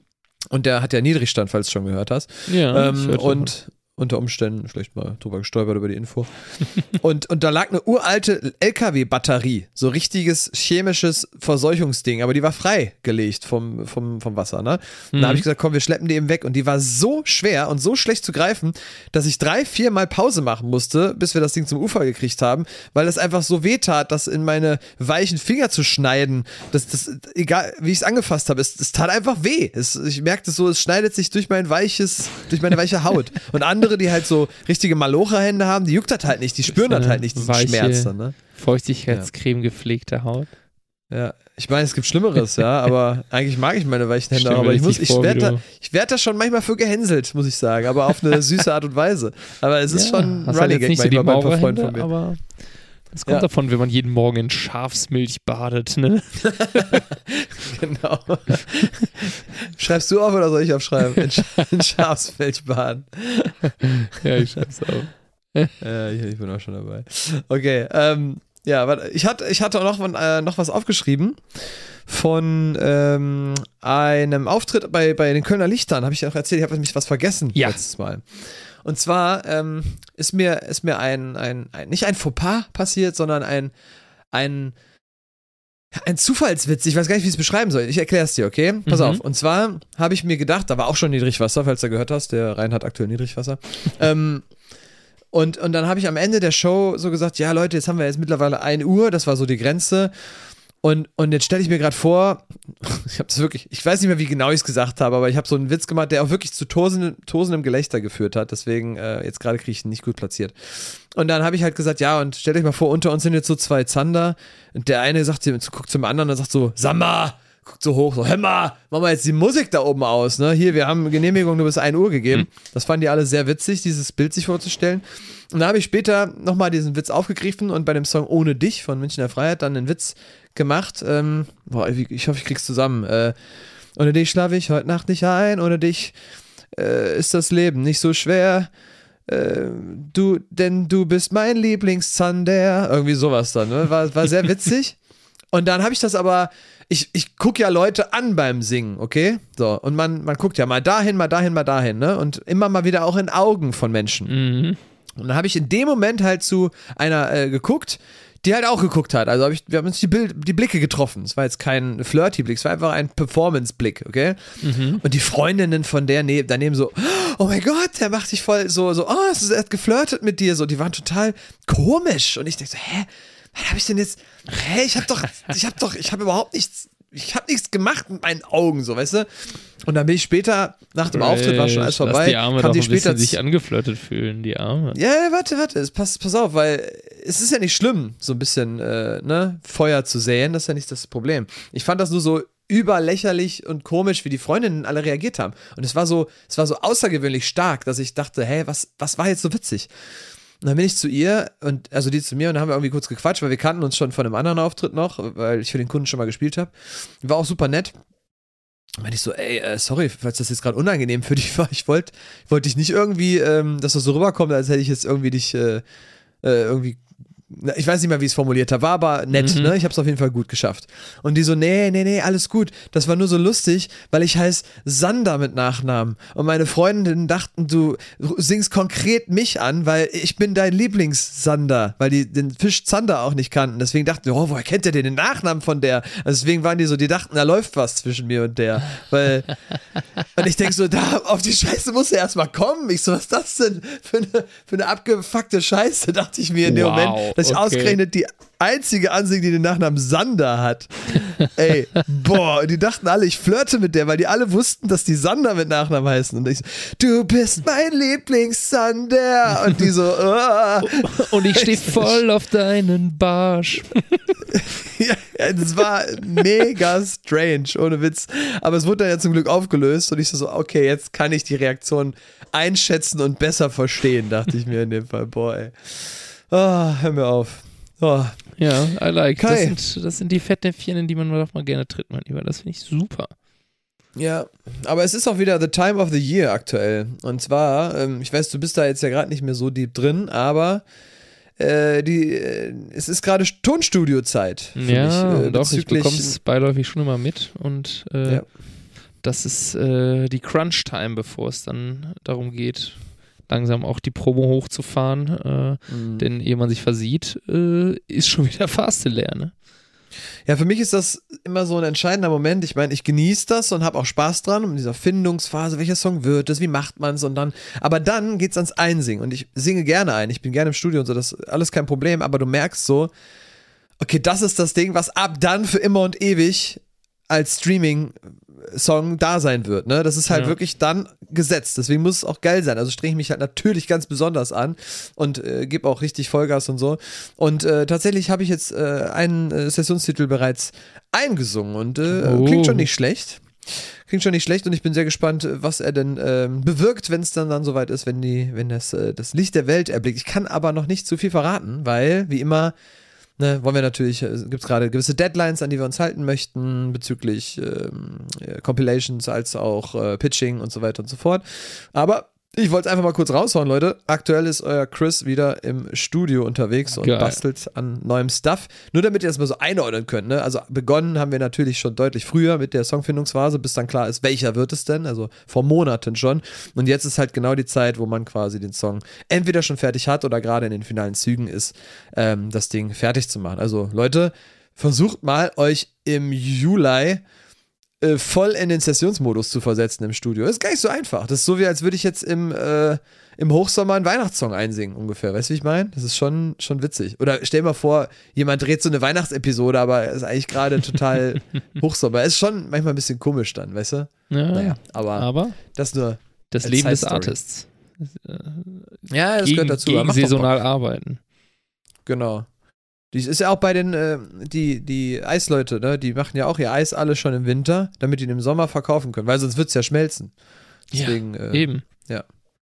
Und der hat ja Niedrigstand, falls du schon gehört hast. Ja, und unter Umständen vielleicht mal drüber gestolpert über die Info. und da lag eine uralte LKW-Batterie, so richtiges chemisches Verseuchungsding, aber die war freigelegt vom Wasser, ne? Und da habe ich gesagt, komm, wir schleppen die eben weg. Und die war so schwer und so schlecht zu greifen, dass ich 3-4 Mal Pause machen musste, bis wir das Ding zum Ufer gekriegt haben, weil es einfach so weh tat, das in meine weichen Finger zu schneiden. Das egal, wie ich es angefasst habe, es tat einfach weh. Ich merkte so, es schneidet sich durch meine weiche Haut. Und andere, die halt so richtige Malocha-Hände haben, die juckt das halt nicht, die spüren das halt nicht, diesen weiche, Schmerz dann, ne? Feuchtigkeitscreme gepflegte Haut. Ja, ich meine, es gibt Schlimmeres, ja, aber eigentlich mag ich meine weichen Hände auch, aber ich werde da schon manchmal für gehänselt, muss ich sagen, aber auf eine süße Art und Weise. Aber es ist schon ein Running Gag manchmal bei ein paar Freunden von mir. Aber das kommt davon, wenn man jeden Morgen in Schafsmilch badet, ne? Genau. Schreibst du auf oder soll ich aufschreiben? In Schafsmilch baden. Ja, ich schreib's auf. Ja, ich bin auch schon dabei. Okay, ja, warte, ich hatte auch noch was aufgeschrieben von einem Auftritt bei den Kölner Lichtern, habe ich auch erzählt, ich habe nämlich was vergessen letztes Mal. Und zwar ist mir nicht ein Fauxpas passiert, sondern ein Zufallswitz. Ich weiß gar nicht, wie ich es beschreiben soll. Ich erkläre es dir, okay? Pass auf. Und zwar habe ich mir gedacht, da war auch schon Niedrigwasser, falls du gehört hast, der Rhein hat aktuell Niedrigwasser. Und dann habe ich am Ende der Show so gesagt, ja Leute, jetzt haben wir mittlerweile 1 Uhr, das war so die Grenze. Und jetzt stelle ich mir gerade vor, ich weiß nicht mehr, wie genau ich es gesagt habe, aber ich habe so einen Witz gemacht, der auch wirklich zu tosendem Gelächter geführt hat. Deswegen, jetzt gerade kriege ich ihn nicht gut platziert. Und dann habe ich halt gesagt, ja, und stellt euch mal vor, unter uns sind jetzt so 2 Zander. Und der eine guckt zum anderen und sagt so, Samba, guckt so hoch, so, hör mal, machen wir jetzt die Musik da oben aus, ne? Hier, wir haben Genehmigung nur bis 1 Uhr gegeben. Das fanden die alle sehr witzig, dieses Bild sich vorzustellen. Und da habe ich später nochmal diesen Witz aufgegriffen und bei dem Song Ohne dich von Münchner Freiheit dann einen Witz gemacht. Ich hoffe, ich krieg's zusammen. Ohne dich schlafe ich heute Nacht nicht ein, ohne dich ist das Leben nicht so schwer. Denn du bist mein Lieblingszander. Irgendwie sowas dann, ne? War sehr witzig. Und dann habe ich das aber, ich gucke ja Leute an beim Singen, okay? So, und man guckt ja mal dahin, ne? Und immer mal wieder auch in Augen von Menschen. Mhm. Und dann habe ich in dem Moment halt zu einer geguckt, die halt auch geguckt hat. Also wir haben uns die Blicke getroffen. Es war jetzt kein Flirty-Blick, es war einfach ein Performance-Blick, okay? Mhm. Und die Freundinnen von der daneben so, oh mein Gott, der macht sich voll so, er hat geflirtet mit dir, so, die waren total komisch. Und ich denke so, was habe ich denn jetzt? Ich habe überhaupt nichts, ich habe nichts gemacht mit meinen Augen, so, weißt du? Und dann bin ich später, nach dem Auftritt war schon alles vorbei. Lass die Arme doch ein bisschen sich angeflirtet fühlen, die Arme. Ja, warte, pass auf, weil es ist ja nicht schlimm, so ein bisschen Feuer zu säen, das ist ja nicht das Problem. Ich fand das nur so überlächerlich und komisch, wie die Freundinnen alle reagiert haben. Und es war so außergewöhnlich stark, dass ich dachte, was war jetzt so witzig? Und dann bin ich zu ihr, also die zu mir, und dann haben wir irgendwie kurz gequatscht, weil wir kannten uns schon von einem anderen Auftritt noch, weil ich für den Kunden schon mal gespielt habe. War auch super nett. Und meinte ich so, sorry, falls das jetzt gerade unangenehm für dich war, ich wollte dich nicht irgendwie, dass das so rüberkommt, als hätte ich jetzt irgendwie dich irgendwie, ich weiß nicht mehr, wie ich es formuliert habe, war aber nett, ne? Ich habe es auf jeden Fall gut geschafft. Und die so, nee, alles gut. Das war nur so lustig, weil ich heiße Sander mit Nachnamen. Und meine Freundinnen dachten, du singst konkret mich an, weil ich bin dein Lieblings-Sander, weil die den Fisch Zander auch nicht kannten. Deswegen dachten die, woher kennt der denn den Nachnamen von der? Also deswegen waren die so, die dachten, da läuft was zwischen mir und der. Und ich denke so, da auf die Scheiße muss er erstmal kommen. Ich so, was ist das denn für eine abgefuckte Scheiße, dachte ich mir in dem Moment. Dass ich ausgerechnet die einzige ansinge, die den Nachnamen Sander hat. Ey, die dachten alle, ich flirte mit der, weil die alle wussten, dass die Sander mit Nachnamen heißen. Und ich so, du bist mein Lieblings-Sander. Und die so, Und ich stehe voll auf deinen Barsch. Ja, das war mega strange, ohne Witz. Aber es wurde dann ja zum Glück aufgelöst und ich so, okay, jetzt kann ich die Reaktion einschätzen und besser verstehen, dachte ich mir in dem Fall. Ey. Hör mir auf. Ja, I like. Das sind die Fettnäpfchen, in die man doch mal gerne tritt, mein Lieber. Das finde ich super. Ja, aber es ist auch wieder the time of the year aktuell. Und zwar, ich weiß, du bist da jetzt ja gerade nicht mehr so deep drin, aber es ist gerade Tonstudio-Zeit. Ja, doch, ich bekomme es beiläufig schon immer mit und das ist die Crunch-Time, bevor es dann darum geht, langsam auch die Promo hochzufahren. Denn ehe man sich versieht, ist schon wieder Faste leer, ne? Ja, für mich ist das immer so ein entscheidender Moment. Ich meine, ich genieße das und habe auch Spaß dran in dieser Findungsphase, welcher Song wird es, wie macht man es und dann, aber dann geht's ans Einsingen und ich singe gerne ein, ich bin gerne im Studio und so, das ist alles kein Problem, aber du merkst so, okay, das ist das Ding, was ab dann für immer und ewig als Streaming-Song da sein wird, ne? Das ist halt wirklich dann gesetzt, deswegen muss es auch geil sein, also strenge ich mich halt natürlich ganz besonders an und gebe auch richtig Vollgas und so und tatsächlich habe ich jetzt einen Sessionstitel bereits eingesungen und klingt schon nicht schlecht. Klingt schon nicht schlecht und ich bin sehr gespannt, was er denn bewirkt, wenn es dann soweit ist, wenn das Licht der Welt erblickt. Ich kann aber noch nicht zu viel verraten, weil, wie immer, ne, wollen wir natürlich, gibt es gerade gewisse Deadlines, an die wir uns halten möchten, bezüglich Compilations als auch Pitching und so weiter und so fort. Aber ich wollte es einfach mal kurz raushauen, Leute. Aktuell ist euer Chris wieder im Studio unterwegs und bastelt an neuem Stuff. Nur damit ihr das mal so einordnen könnt, ne? Also begonnen haben wir natürlich schon deutlich früher mit der Songfindungsphase, bis dann klar ist, welcher wird es denn, also vor Monaten schon. Und jetzt ist halt genau die Zeit, wo man quasi den Song entweder schon fertig hat oder gerade in den finalen Zügen ist, das Ding fertig zu machen. Also Leute, versucht mal, euch im Juli voll in den Sessionsmodus zu versetzen im Studio. Das ist gar nicht so einfach. Das ist so, wie als würde ich jetzt im Hochsommer einen Weihnachtssong einsingen, ungefähr. Weißt du, wie ich meine? Das ist schon witzig. Oder stell dir mal vor, jemand dreht so eine Weihnachtsepisode, aber ist eigentlich gerade total Hochsommer. Ist schon manchmal ein bisschen komisch dann, weißt du? Ja, naja, aber das nur das Leben des Artists. Ja, das gehört dazu. Gegen saisonal arbeiten. Genau. Das ist ja auch bei den, die Eisleute, ne? Die machen ja auch ihr Eis alle schon im Winter, damit die ihn im Sommer verkaufen können, weil sonst wird es ja schmelzen. Deswegen, eben. Ja.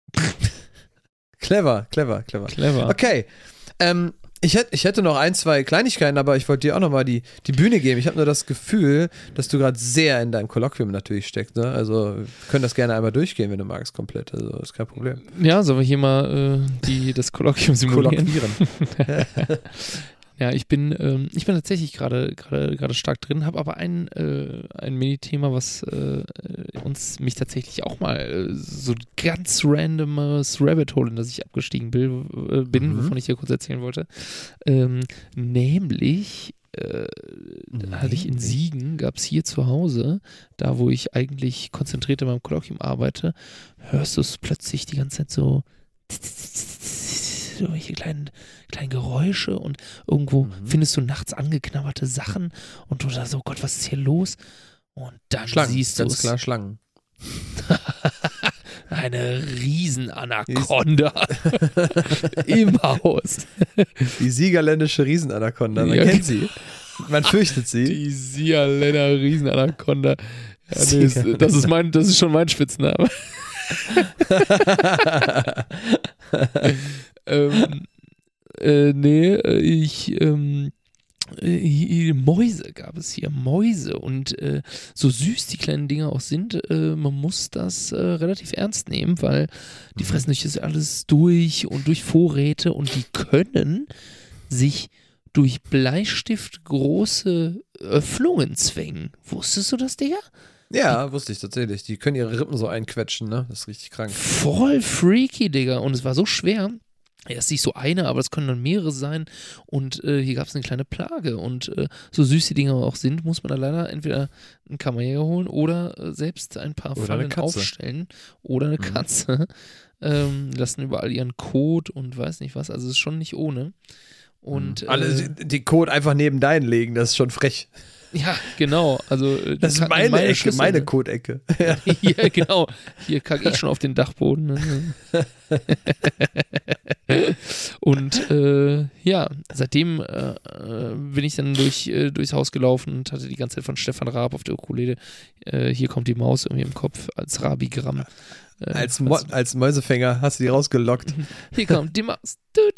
Clever. Okay. Ich hätte noch ein, zwei Kleinigkeiten, aber ich wollte dir auch nochmal die Bühne geben. Ich habe nur das Gefühl, dass du gerade sehr in deinem Kolloquium natürlich steckst. Ne? Also wir können das gerne einmal durchgehen, wenn du magst, komplett. Also ist kein Problem. Ja, sollen wir hier mal das Kolloquium simulieren? Ja, ich bin tatsächlich gerade stark drin, habe aber ein Mini-Thema, was mich tatsächlich auch mal so ganz randomes Rabbit Hole, in das ich abgestiegen bin, wovon ich dir kurz erzählen wollte. Nämlich hatte ich in Siegen, gab es hier zu Hause, da wo ich eigentlich konzentriert in meinem Kolloquium arbeite, hörst du es plötzlich die ganze Zeit so solche kleinen Geräusche und irgendwo findest du nachts angeknabberte Sachen und du da so, Gott, was ist hier los? Und dann siehst du es. Ganz klar Schlangen. Eine Riesenanakonda im Haus. Die siegerländische Riesenanakonda, man kennt sie. Man fürchtet sie. Die Siegerländer Riesenanakonda. Ja, das ist schon mein Spitzname. Mäuse gab es hier, Mäuse und so süß die kleinen Dinger auch sind, man muss das relativ ernst nehmen, weil die fressen sich das alles durch und durch Vorräte und die können sich durch Bleistift große Öffnungen zwängen. Wusstest du das, Digga? Ja, wusste ich tatsächlich. Die können ihre Rippen so einquetschen, ne? Das ist richtig krank. Voll freaky, Digga. Und es war so schwer. Erst nicht so eine, aber es können dann mehrere sein. Und hier gab es eine kleine Plage. Und so süß die Dinger auch sind, muss man da leider entweder einen Kammerjäger holen oder selbst ein paar Fallen aufstellen. Oder eine Katze. Lassen überall ihren Kot und weiß nicht was. Also es ist schon nicht ohne. Und alle die Kot einfach neben deinen legen, das ist schon frech. Ja, genau. Also, das ist meine Ecke, meine Kotecke. Ja. Ja, genau. Hier kacke ich schon auf den Dachboden. Und ja, seitdem bin ich dann durchs Haus gelaufen und hatte die ganze Zeit von Stefan Raab auf der Ukulele hier kommt die Maus irgendwie im Kopf als Rabigramm. Als Mäusefänger hast du die rausgelockt. Hier kommt die Maus.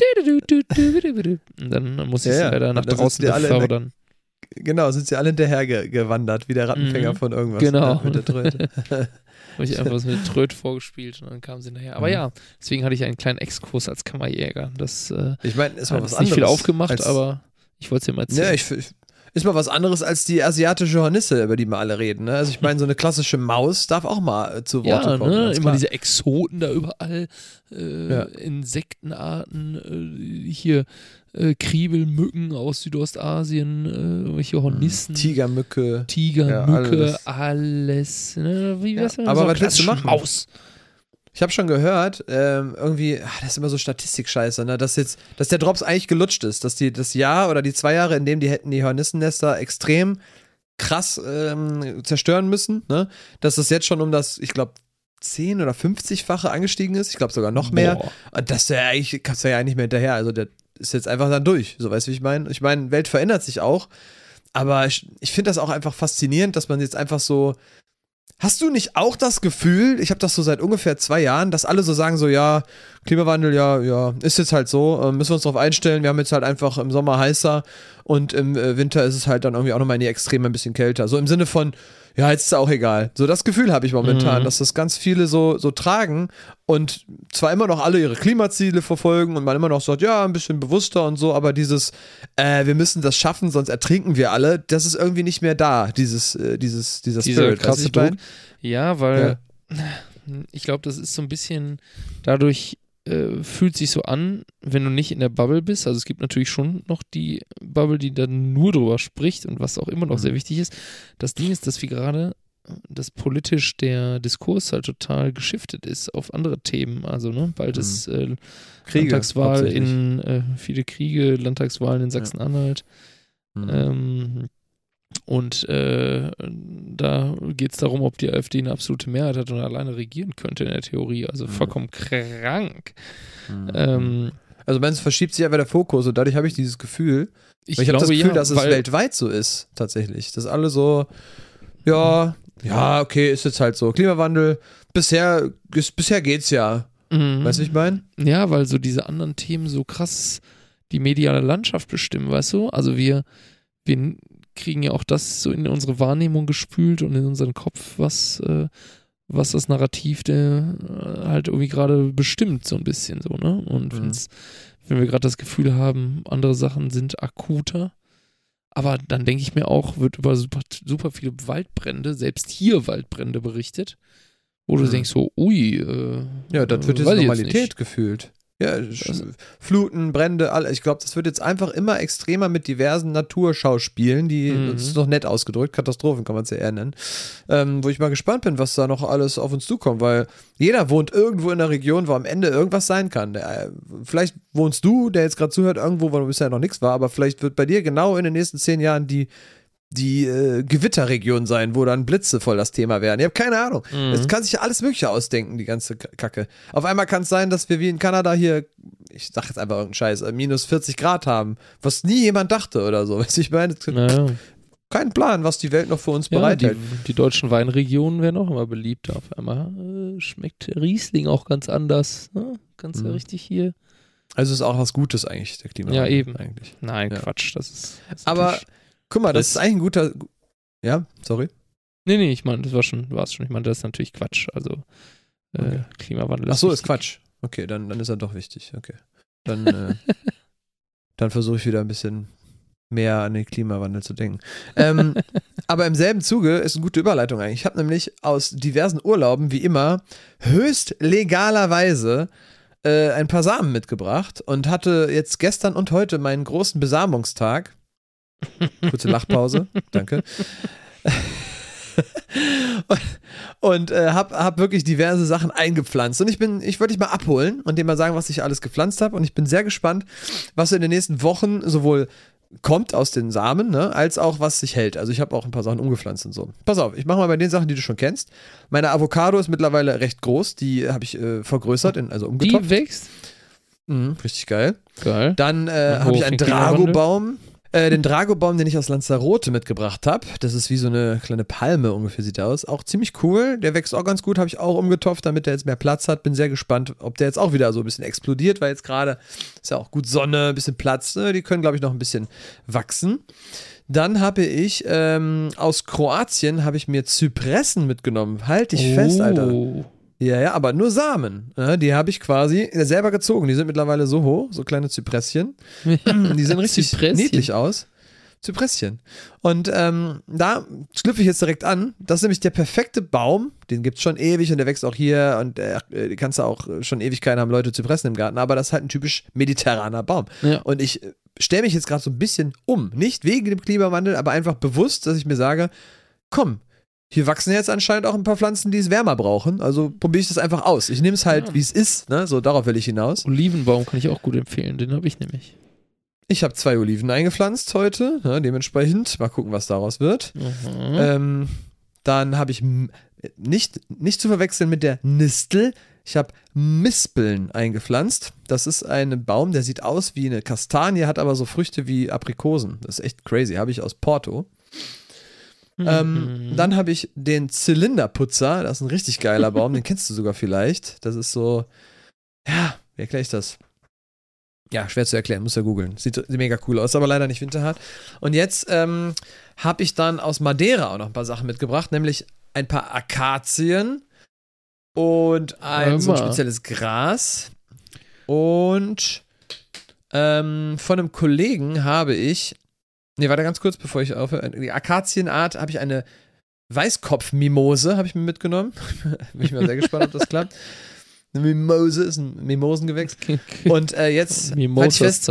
Und dann muss ich sie leider nach draußen befördern. Genau, sind sie alle hinterher gewandert, wie der Rattenfänger von irgendwas. Genau. Mit der Tröte. Habe ich einfach was mit der Tröte vorgespielt und dann kamen sie hinterher. Aber ja, deswegen hatte ich einen kleinen Exkurs als Kammerjäger. Das ich meine, ist mal was nicht anderes. Viel aufgemacht, aber ich wollte es dir mal erzählen. Ja, ist mal was anderes als die asiatische Hornisse, über die wir alle reden. Ne? Also ich meine, so eine klassische Maus darf auch mal zu Wort kommen. Ja, ne? Immer diese Exoten da überall, Insektenarten, hier Kriebelmücken aus Südostasien, irgendwelche Hornissen. Tigermücke. Alles. Ne? Wie wär's denn? Aber was willst du machen? Maus. Ich habe schon gehört, irgendwie, das ist immer so Statistik-Scheiße, ne? dass der Drops eigentlich gelutscht ist, dass das Jahr oder die 2 Jahre, in dem die hätten die Hornissennester extrem krass zerstören müssen, ne? Dass das jetzt schon um das, ich glaube, 10- oder 50-fache angestiegen ist, ich glaube sogar noch mehr. Boah. Und das kannst du ja nicht mehr hinterher, also der ist jetzt einfach dann durch, so, weißt du, wie ich meine? Ich meine, Welt verändert sich auch, aber ich finde das auch einfach faszinierend, dass man jetzt einfach so. Hast du nicht auch das Gefühl, ich habe das so seit ungefähr 2 Jahren, dass alle so sagen, so ja, Klimawandel, ja, ist jetzt halt so, müssen wir uns drauf einstellen, wir haben jetzt halt einfach im Sommer heißer und im Winter ist es halt dann irgendwie auch nochmal in die Extreme ein bisschen kälter. So im Sinne von, ja, jetzt ist es auch egal. So das Gefühl habe ich momentan, dass das ganz viele so tragen und zwar immer noch alle ihre Klimaziele verfolgen und man immer noch sagt, ja, ein bisschen bewusster und so, aber dieses, wir müssen das schaffen, sonst ertrinken wir alle, das ist irgendwie nicht mehr da, dieser Spirit. Krasse Druck. Ja, weil ich glaube, das ist so ein bisschen dadurch fühlt sich so an, wenn du nicht in der Bubble bist. Also es gibt natürlich schon noch die Bubble, die dann nur drüber spricht und was auch immer noch sehr wichtig ist. Das Ding ist, dass wir gerade, dass politisch der Diskurs halt total geschiftet ist auf andere Themen. Also bald ist Kriege, Landtagswahl viele Kriege, Landtagswahlen in Sachsen-Anhalt. Und da geht es darum, ob die AfD eine absolute Mehrheit hat und alleine regieren könnte in der Theorie. Also vollkommen krank. Also es verschiebt sich einfach der Fokus und dadurch habe ich dieses Gefühl, ich habe das Gefühl, dass es weltweit so ist, tatsächlich. Dass alle so, ja, okay, ist jetzt halt so. Klimawandel, bisher geht's ja. Weißt du, wie ich meine? Ja, weil so diese anderen Themen so krass die mediale Landschaft bestimmen, weißt du? Also wir kriegen ja auch das so in unsere Wahrnehmung gespült und in unseren Kopf, was das Narrativ halt irgendwie gerade bestimmt, so ein bisschen so, ne? Und wenn wir gerade das Gefühl haben, andere Sachen sind akuter, aber dann denke ich mir auch, wird über super viele Waldbrände, selbst hier Waldbrände berichtet, wo du denkst so, ja, das wird jetzt Normalität gefühlt. Ja, Fluten, Brände, ich glaube, das wird jetzt einfach immer extremer mit diversen Naturschauspielen, das ist noch nett ausgedrückt, Katastrophen kann man es ja eher nennen, wo ich mal gespannt bin, was da noch alles auf uns zukommt, weil jeder wohnt irgendwo in der Region, wo am Ende irgendwas sein kann. Vielleicht wohnst du, der jetzt gerade zuhört, irgendwo, wo bisher noch nichts war, aber vielleicht wird bei dir genau in den nächsten 10 Jahren die Gewitterregion sein, wo dann Blitze voll das Thema werden. Ich habe keine Ahnung. Es kann sich ja alles Mögliche ausdenken, die ganze Kacke. Auf einmal kann es sein, dass wir wie in Kanada hier, ich sag jetzt einfach irgendeinen Scheiß, minus 40 Grad haben, was nie jemand dachte oder so. Weißt du, ich meine, kein Plan, was die Welt noch für uns bereithält. Die deutschen Weinregionen werden auch immer beliebter. Auf einmal schmeckt Riesling auch ganz anders. Ne? Ganz richtig hier. Also ist auch was Gutes eigentlich, der Klimawandel. Ja, eben. Eigentlich. Nein, ja. Quatsch. Das ist aber guck mal, das ist eigentlich ein guter. Ja, sorry. Nee, ich meine, war's schon. Ich meine, das ist natürlich Quatsch. Also, Klimawandel ist. Ach so, ist Quatsch. Okay, dann ist er doch wichtig. Okay. Dann versuche ich wieder ein bisschen mehr an den Klimawandel zu denken. Aber im selben Zuge ist eine gute Überleitung eigentlich. Ich habe nämlich aus diversen Urlauben, wie immer, höchst legalerweise ein paar Samen mitgebracht und hatte jetzt gestern und heute meinen großen Besamungstag. Kurze Lachpause, danke. und hab wirklich diverse Sachen eingepflanzt. Und ich wollte dich mal abholen und dir mal sagen, was ich alles gepflanzt habe. Und ich bin sehr gespannt, was in den nächsten Wochen sowohl kommt aus den Samen, ne, als auch was sich hält. Also ich habe auch ein paar Sachen umgepflanzt und so. Pass auf, ich mache mal bei den Sachen, die du schon kennst. Meine Avocado ist mittlerweile recht groß. Die habe ich vergrößert, also umgetopft. Die wächst? Richtig geil. Geil. Dann habe ich einen Dragobaum. Den Dragobaum, den ich aus Lanzarote mitgebracht habe. Das ist wie so eine kleine Palme ungefähr, sieht aus. Auch ziemlich cool. Der wächst auch ganz gut, habe ich auch umgetopft, damit der jetzt mehr Platz hat. Bin sehr gespannt, ob der jetzt auch wieder so ein bisschen explodiert, weil jetzt gerade ist ja auch gut Sonne, ein bisschen Platz. Ne? Die können, glaube ich, noch ein bisschen wachsen. Dann habe ich aus Kroatien habe ich mir Zypressen mitgenommen. Halt dich fest, Alter. Ja, aber nur Samen. Ja, die habe ich quasi selber gezogen. Die sind mittlerweile so hoch, so kleine Zypresschen. Die sehen richtig niedlich aus. Zypresschen. Und da schlüpfe ich jetzt direkt an. Das ist nämlich der perfekte Baum. Den gibt es schon ewig und der wächst auch hier. Und kannst du auch schon Ewigkeiten haben Leute Zypressen im Garten. Aber das ist halt ein typisch mediterraner Baum. Ja. Und ich stelle mich jetzt gerade so ein bisschen um. Nicht wegen dem Klimawandel, aber einfach bewusst, dass ich mir sage, komm, hier wachsen jetzt anscheinend auch ein paar Pflanzen, die es wärmer brauchen. Also probiere ich das einfach aus. Ich nehme es halt, wie es ist. Ne? So, darauf will ich hinaus. Olivenbaum kann ich auch gut empfehlen. Den habe ich nämlich. Ich habe 2 Oliven eingepflanzt heute, ja, dementsprechend. Mal gucken, was daraus wird. Dann habe ich nicht zu verwechseln mit der Nistel. Ich habe Mispeln eingepflanzt. Das ist ein Baum, der sieht aus wie eine Kastanie, hat aber so Früchte wie Aprikosen. Das ist echt crazy. Habe ich aus Porto. Dann habe ich den Zylinderputzer. Das ist ein richtig geiler Baum. Den kennst du sogar vielleicht. Das ist so, ja, wie erkläre ich das? Ja, schwer zu erklären, muss ja googeln. Sieht mega cool aus, aber leider nicht winterhart. Und jetzt habe ich dann aus Madeira auch noch ein paar Sachen mitgebracht, nämlich ein paar Akazien und so ein spezielles Gras. Und von einem Kollegen habe ich, warte ganz kurz, bevor ich aufhöre, die Akazienart habe ich eine Weißkopfmimose, habe ich mir mitgenommen. Bin ich mal sehr gespannt, ob das klappt. Eine Mimose ist ein Mimosengewächs. Und jetzt halt fest,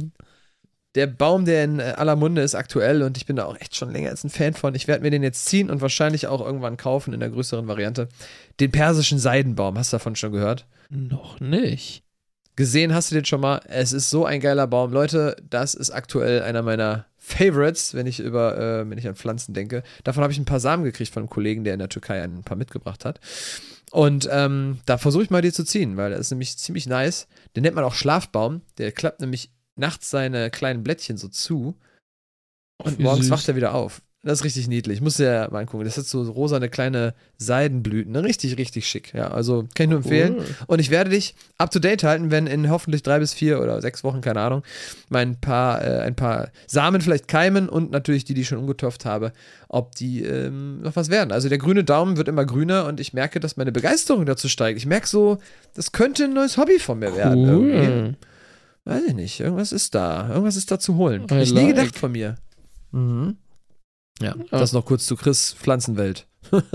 der Baum, der in aller Munde ist, aktuell und ich bin da auch echt schon länger jetzt ein Fan von. Ich werde mir den jetzt ziehen und wahrscheinlich auch irgendwann kaufen in der größeren Variante. Den persischen Seidenbaum, hast du davon schon gehört? Noch nicht. Gesehen hast du den schon mal? Es ist so ein geiler Baum. Leute, das ist aktuell einer meiner Favorites, wenn ich an Pflanzen denke. Davon habe ich ein paar Samen gekriegt von einem Kollegen, der in der Türkei ein paar mitgebracht hat. Und da versuche ich mal die zu ziehen, weil das ist nämlich ziemlich nice. Den nennt man auch Schlafbaum. Der klappt nämlich nachts seine kleinen Blättchen so zu und morgens wacht er wieder auf. Das ist richtig niedlich. Musst du ja mal angucken. Das hat so rosane kleine Seidenblüten. Richtig, richtig schick. Ja, also kann ich nur empfehlen. Und ich werde dich up to date halten, wenn in hoffentlich 3 bis 4 oder 6 Wochen, keine Ahnung, ein paar Samen vielleicht keimen und natürlich die ich schon umgetopft habe, ob die noch was werden. Also der grüne Daumen wird immer grüner und ich merke, dass meine Begeisterung dazu steigt. Ich merke so, das könnte ein neues Hobby von mir werden. Irgendwie. Weiß ich nicht. Irgendwas ist da. Irgendwas ist da zu holen. Hätte ich nie gedacht von mir. Mhm. Ja, das noch kurz zu Chris Pflanzenwelt.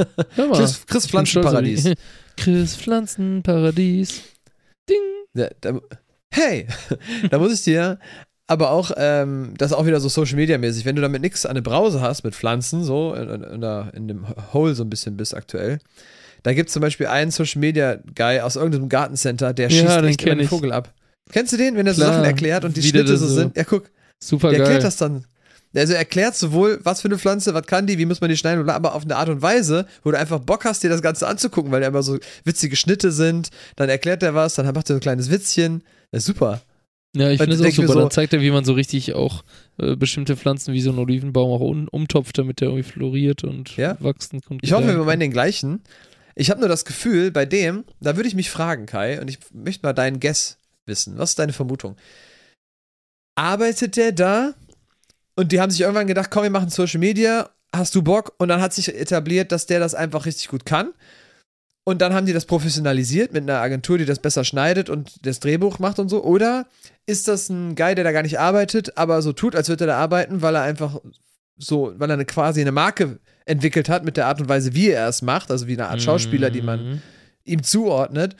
Chris Pflanzenparadies. Chris Pflanzenparadies. Ding. Hey, da muss ich dir aber auch, das ist auch wieder so Social Media mäßig, wenn du damit nichts an der Brause hast mit Pflanzen, so in dem Hole so ein bisschen bist aktuell, da gibt es zum Beispiel einen Social Media Guy aus irgendeinem Gartencenter, der schießt echt immer den Vogel ab. Kennst du den, wenn er so Sachen erklärt und die Schnitte so sind? Ja, guck. Super der geil. erklärt das dann. Also er erklärt sowohl, was für eine Pflanze, was kann die, wie muss man die schneiden, aber auf eine Art und Weise, wo du einfach Bock hast, dir das Ganze anzugucken, weil da immer so witzige Schnitte sind. Dann erklärt er was, dann macht er so ein kleines Witzchen. Das ist super. Ja, ich finde das auch super. Dann zeigt er, wie man so richtig auch bestimmte Pflanzen wie so ein Olivenbaum auch umtopft, damit der irgendwie floriert und wachsen kann. Ich hoffe, wir meinen den gleichen. Ich habe nur das Gefühl, bei dem, da würde ich mich fragen, Kai, und ich möchte mal deinen Guess wissen. Was ist deine Vermutung? Arbeitet der da? Und die haben sich irgendwann gedacht, komm, wir machen Social Media, hast du Bock? Und dann hat sich etabliert, dass der das einfach richtig gut kann. Und dann haben die das professionalisiert mit einer Agentur, die das besser schneidet und das Drehbuch macht und so. Oder ist das ein Guy, der da gar nicht arbeitet, aber so tut, als würde er da arbeiten, weil er einfach so, weil er quasi eine Marke entwickelt hat mit der Art und Weise, wie er es macht, also wie eine Art Schauspieler, die man ihm zuordnet.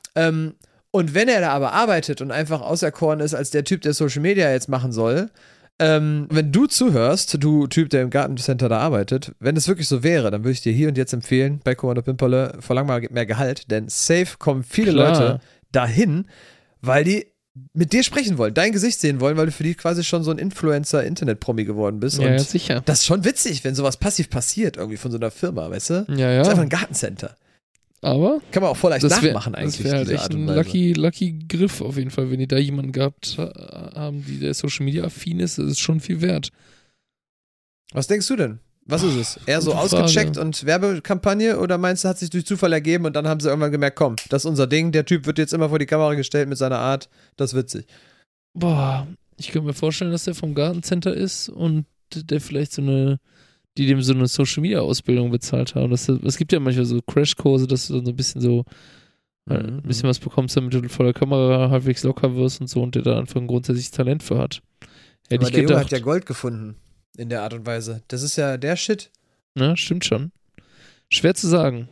Und wenn er da aber arbeitet und einfach auserkoren ist als der Typ, der Social Media jetzt machen soll, wenn du zuhörst, du Typ, der im Gartencenter da arbeitet, wenn es wirklich so wäre, dann würde ich dir hier und jetzt empfehlen, bei Kommando Pimperle, verlang mal mehr Gehalt, denn safe kommen viele Leute dahin, weil die mit dir sprechen wollen, dein Gesicht sehen wollen, weil du für die quasi schon so ein Influencer-Internet-Promi geworden bist. Ja, und sicher. Das ist schon witzig, wenn sowas passiv passiert, irgendwie von so einer Firma, weißt du? Ja. Das ist einfach ein Gartencenter. Aber kann man auch voll leicht nachmachen eigentlich. Das wäre halt echt ein lucky Griff auf jeden Fall, wenn die da jemanden gehabt haben, der Social Media affin ist, das ist schon viel wert. Was denkst du denn? Was ist es? Eher so ausgecheckt und Werbekampagne oder meinst du, hat sich durch Zufall ergeben und dann haben sie irgendwann gemerkt, komm, das ist unser Ding, der Typ wird jetzt immer vor die Kamera gestellt mit seiner Art, das ist witzig. Boah, ich könnte mir vorstellen, dass der vom Gartencenter ist und der vielleicht die dem so eine Social-Media-Ausbildung bezahlt haben. Es gibt ja manchmal so Crashkurse, dass du dann so ein bisschen so ein bisschen was bekommst, damit du vor der Kamera halbwegs locker wirst und so und der da einfach ein grundsätzliches Talent für hat. Aber der Junge hat ja Gold gefunden. in der Art und Weise. Das ist ja der Shit. Ja, stimmt schon. Schwer zu sagen.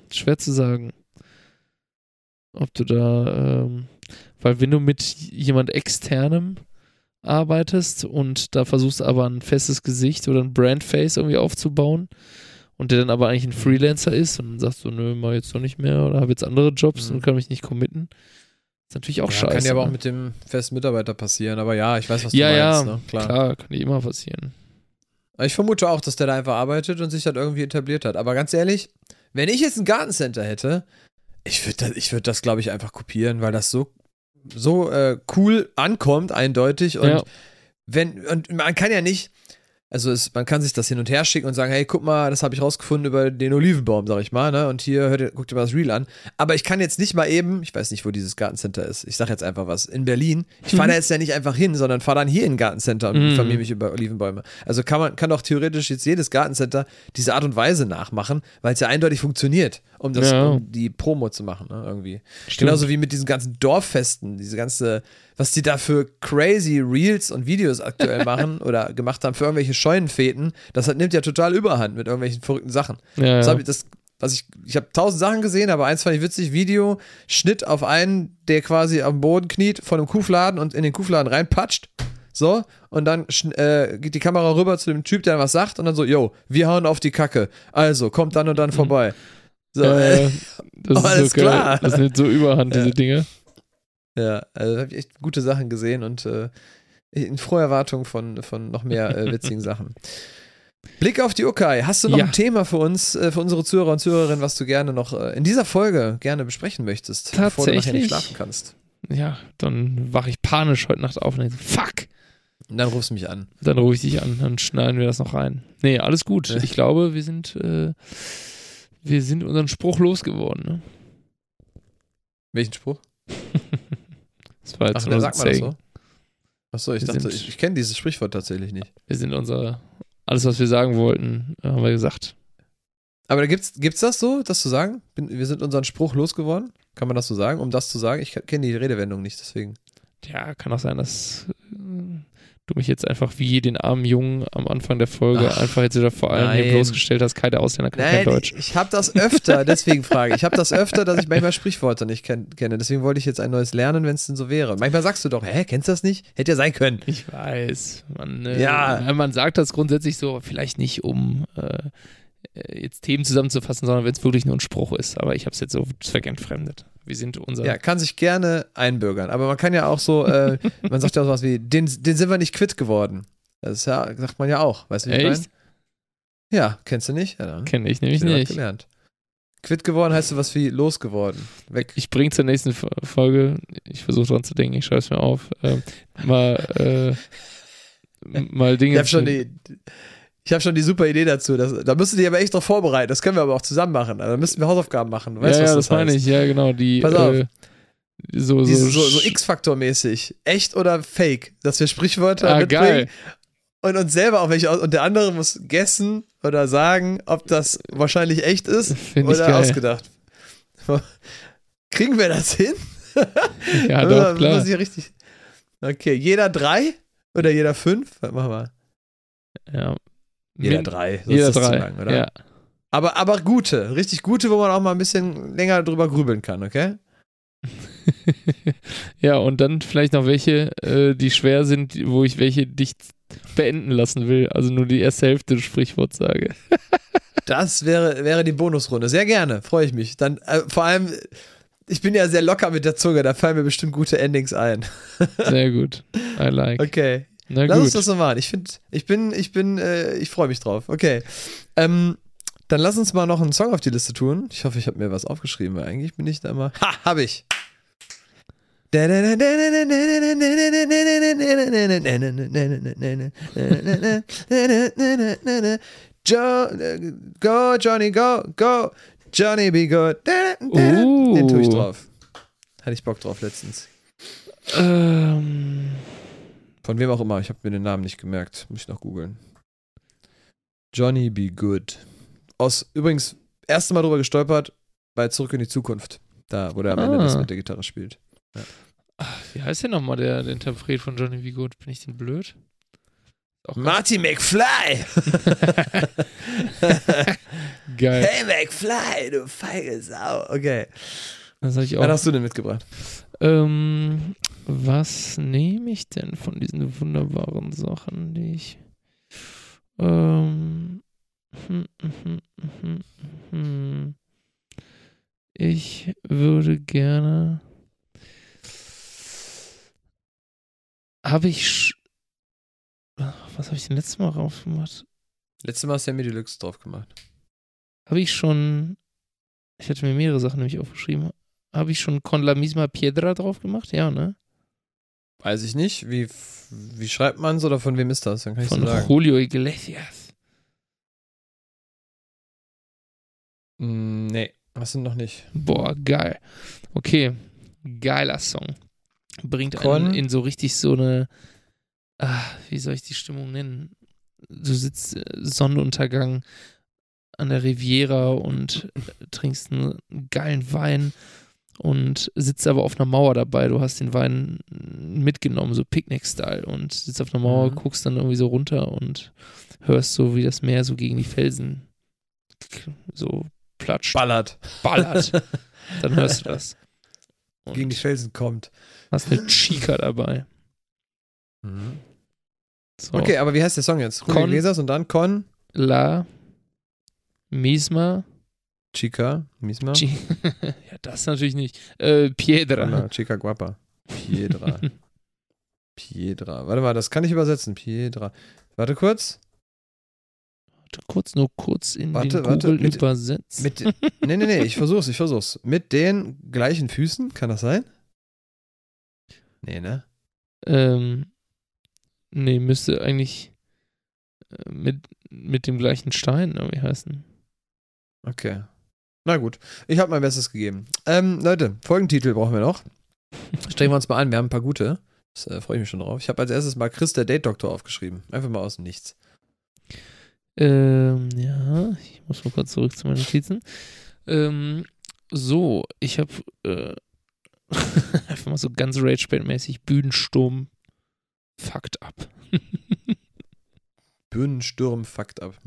Ob du da, weil wenn du mit jemand Externem arbeitest und da versuchst aber ein festes Gesicht oder ein Brandface irgendwie aufzubauen und der dann aber eigentlich ein Freelancer ist und dann sagst du, nö, mach jetzt doch nicht mehr oder habe jetzt andere Jobs und kann mich nicht committen, ist natürlich auch scheiße. Kann ja aber auch ne? mit dem festen Mitarbeiter passieren, aber ja, ich weiß, was du Ja, meinst. ja, Ne? klar, kann nicht immer passieren. Ich vermute auch, dass der da einfach arbeitet und sich halt irgendwie etabliert hat. Aber ganz ehrlich, wenn ich jetzt ein Gartencenter hätte, ich würd das, glaube ich, einfach kopieren, weil das so cool ankommt, eindeutig. Und und man kann ja nicht, also man kann sich das hin und her schicken und sagen, hey, guck mal, das habe ich rausgefunden über den Olivenbaum, sag ich mal, ne? Und hier, guck dir mal das Reel an. Aber ich kann jetzt nicht mal eben, ich weiß nicht, wo dieses Gartencenter ist, ich sag jetzt einfach was, in Berlin. Ich fahre da jetzt ja nicht einfach hin, sondern fahre dann hier in ein Gartencenter und informiere mich über Olivenbäume. Also kann doch theoretisch jetzt jedes Gartencenter diese Art und Weise nachmachen, weil es ja eindeutig funktioniert, um die Promo zu machen, ne? Irgendwie. Stimmt. Genauso wie mit diesen ganzen Dorffesten, diese ganze, was die da für crazy Reels und Videos aktuell machen oder gemacht haben für irgendwelche Scheunenfeten, das nimmt ja total Überhand mit irgendwelchen verrückten Sachen. Ich habe 1000 Sachen gesehen, aber eins fand ich witzig, Video, Schnitt auf einen, der quasi am Boden kniet vor einem Kuhfladen und in den Kuhfladen reinpatscht, so, und dann geht die Kamera rüber zu dem Typ, der dann was sagt und dann so, yo, wir hauen auf die Kacke, also, kommt dann und dann vorbei. So, das ist alles so geil. klar. Das nimmt so Überhand, diese Dinge. Ja, also da habe ich echt gute Sachen gesehen und in froher Erwartung von noch mehr witzigen Sachen. Blick auf die Ukai. Hast du noch ein Thema für uns, für unsere Zuhörer und Zuhörerinnen, was du gerne noch in dieser Folge gerne besprechen möchtest, bevor du nachher nicht schlafen kannst? Ja, dann wache ich panisch heute Nacht auf und denke, fuck! Und dann rufst du mich an. Dann rufe ich dich an, dann schneiden wir das noch rein. Nee, alles gut. Ja. Ich glaube, wir sind unseren Spruch losgeworden. Ne? Welchen Spruch? Das war jetzt sag mal das so. Achso, ich dachte, ich kenne dieses Sprichwort tatsächlich nicht. Wir sind alles, was wir sagen wollten, haben wir gesagt. Aber gibt's das so, das zu sagen? Wir sind unseren Spruch losgeworden? Kann man das so sagen, um das zu sagen? Ich kenne die Redewendung nicht, deswegen. Ja, kann auch sein, dass du mich jetzt einfach wie den armen Jungen am Anfang der Folge einfach jetzt wieder vor allem hier bloßgestellt hast, keine Ausländer kann kein Deutsch. Ich habe das öfter, deswegen frage ich. Ich habe das öfter, dass ich manchmal Sprichwörter nicht kenne. Deswegen wollte ich jetzt ein neues lernen, wenn es denn so wäre. Manchmal sagst du doch, kennst du das nicht? Hätte ja sein können. Ich weiß. Man sagt das grundsätzlich so, vielleicht nicht, um jetzt Themen zusammenzufassen, sondern wenn es wirklich nur ein Spruch ist. Aber ich habe es jetzt so zweckentfremdet. Wir sind unser... Ja, kann sich gerne einbürgern. Aber man kann ja auch so, man sagt ja auch sowas wie, den sind wir nicht quitt geworden. Das ist ja, sagt man ja auch. Weißt du, wie ich meine? Ja, kennst du nicht? Ja, kenne ich nämlich nicht. Gelernt. Quitt geworden heißt so was wie losgeworden. Weg. Ich bringe zur nächsten Folge, ich versuche dran zu denken, ich schreibe es mir auf, mal Dinge Ich habe schon die super Idee dazu. Da müsst ihr dich aber echt drauf vorbereiten. Das können wir aber auch zusammen machen. Da müssten wir Hausaufgaben machen. Du weißt, was das meine ich. Ja, genau. Pass auf. So X-Faktor-mäßig. Echt oder fake? Dass wir Sprichwörter mitbringen. Geil. Und uns selber auch welche und der andere muss guessen oder sagen, ob das wahrscheinlich echt ist oder ausgedacht. Kriegen wir das hin? Ja, doch, klar. Richtig. Okay, jeder 3 oder jeder 5? Was machen wir? Ja. Jeder 3. Jeder 3, zu lang, oder? Ja. Aber gute, richtig gute, wo man auch mal ein bisschen länger drüber grübeln kann, okay? Ja, und dann vielleicht noch welche, die schwer sind, wo ich welche dicht beenden lassen will. Also nur die erste Hälfte des Sprichworts sage. Das wäre die Bonusrunde. Sehr gerne, freue ich mich. Dann vor allem, ich bin ja sehr locker mit der Zunge, da fallen mir bestimmt gute Endings ein. Sehr gut. I like. Okay. Lass uns das so machen. Ich freue mich drauf. Okay. Dann lass uns mal noch einen Song auf die Liste tun. Ich hoffe, ich habe mir was aufgeschrieben, weil eigentlich bin ich da immer. Hab ich. Go, Johnny, go. Johnny, be good. Den tue ich drauf. Hatte ich Bock drauf letztens. Von wem auch immer, ich habe mir den Namen nicht gemerkt. Muss ich noch googeln. Johnny Be Good. Übrigens, erste Mal drüber gestolpert bei Zurück in die Zukunft. Da, wo der am Ende das mit der Gitarre spielt. Ja. Ach, wie heißt der nochmal, der Interpret von Johnny Be Good? Bin ich denn blöd? Marty McFly! Geil. Hey McFly, du feige Sau. Okay. Das habe ich auch. Was hast du denn mitgebracht? Was nehme ich denn von diesen wunderbaren Sachen, die ich. Ich würde gerne. Was habe ich denn letztes Mal drauf gemacht? Letztes Mal hast du ja mir Deluxe drauf gemacht. Habe ich schon. Ich hatte mir mehrere Sachen nämlich aufgeschrieben. Habe ich schon Con la misma piedra drauf gemacht? Ja, ne? Weiß ich nicht. Wie schreibt man es oder von wem ist das? Dann kann ich Von so sagen. Julio Iglesias. Nee, hast du noch nicht. Boah, geil. Okay, geiler Song. Bringt einen in so richtig so eine, wie soll ich die Stimmung nennen? Du sitzt Sonnenuntergang an der Riviera und trinkst einen geilen Wein und sitzt aber auf einer Mauer dabei. Du hast den Wein mitgenommen, so Picknick-Style, und sitzt auf einer Mauer, guckst dann irgendwie so runter und hörst so, wie das Meer so gegen die Felsen so platscht. Ballert. Dann hörst du das. Und gegen die Felsen kommt. hast eine Chica dabei. So. Okay, aber wie heißt der Song jetzt? Julio Iglesias und dann Con La Misma Chica Misma. ja, das natürlich nicht. Piedra. Oder Chica Guapa. Piedra. Warte mal, das kann ich übersetzen. Piedra. Warte kurz. Nur kurz in den Google übersetzt. Nee, ich versuch's. Mit den gleichen Füßen, kann das sein? Nee, ne? Nee, müsste eigentlich mit dem gleichen Stein irgendwie heißen. Okay. Na gut, ich habe mein Bestes gegeben. Leute, Folgentitel brauchen wir noch. Strengen wir uns mal an, wir haben ein paar gute. Das freue ich mich schon drauf. Ich habe als erstes mal Chris der Date-Doktor aufgeschrieben. Einfach mal aus dem Nichts. Ja, ich muss mal kurz zurück zu meinen Notizen. So, ich habe einfach mal so ganz Rage-Bait-mäßig Bühnensturm fucked up. Bühnensturm fucked up.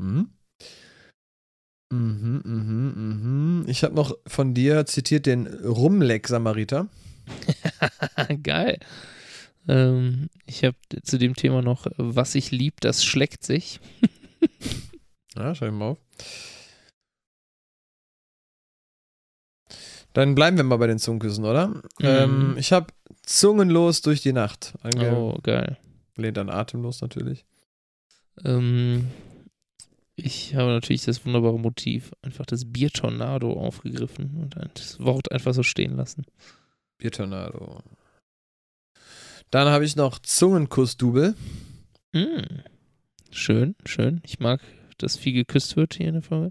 Ich habe noch von dir zitiert den Rumleck-Samariter. Geil. Ich habe zu dem Thema noch, was sich liebt, das schlägt sich. Ja, schau ich mal auf. Dann bleiben wir mal bei den Zungenküssen, oder? Ich habe Zungenlos durch die Nacht. Oh, geil. Lehnt an Atemlos natürlich. Ich habe natürlich das wunderbare Motiv, einfach das Biertornado aufgegriffen und das Wort einfach so stehen lassen. Biertornado. Dann habe ich noch Zungenkuss-Double. Schön. Ich mag, dass viel geküsst wird hier in der Folge.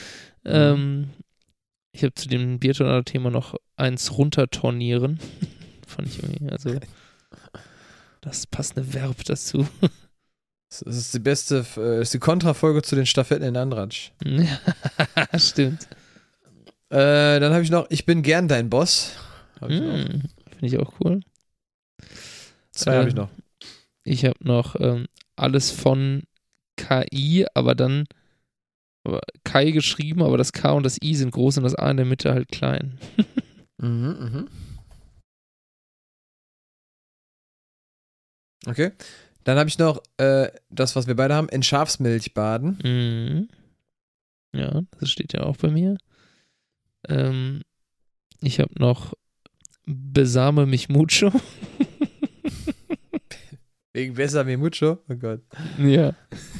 Ich habe zu dem Biertornado-Thema noch eins runtertornieren. Fand ich irgendwie, also das passende Verb dazu. Das ist die beste, ist die Kontrafolge zu den Stafetten in Andratsch. Ja, stimmt. Dann habe ich noch, ich bin gern dein Boss. Finde ich auch cool. 2 habe ich noch. Ich habe noch alles von KI, aber Kai geschrieben, aber das K und das I sind groß und das A in der Mitte halt klein. Okay. Dann habe ich noch das, was wir beide haben, in Schafsmilch baden. Ja, das steht ja auch bei mir. Ich habe noch besame mich mucho. Wegen Besame mucho? Oh Gott. Ja.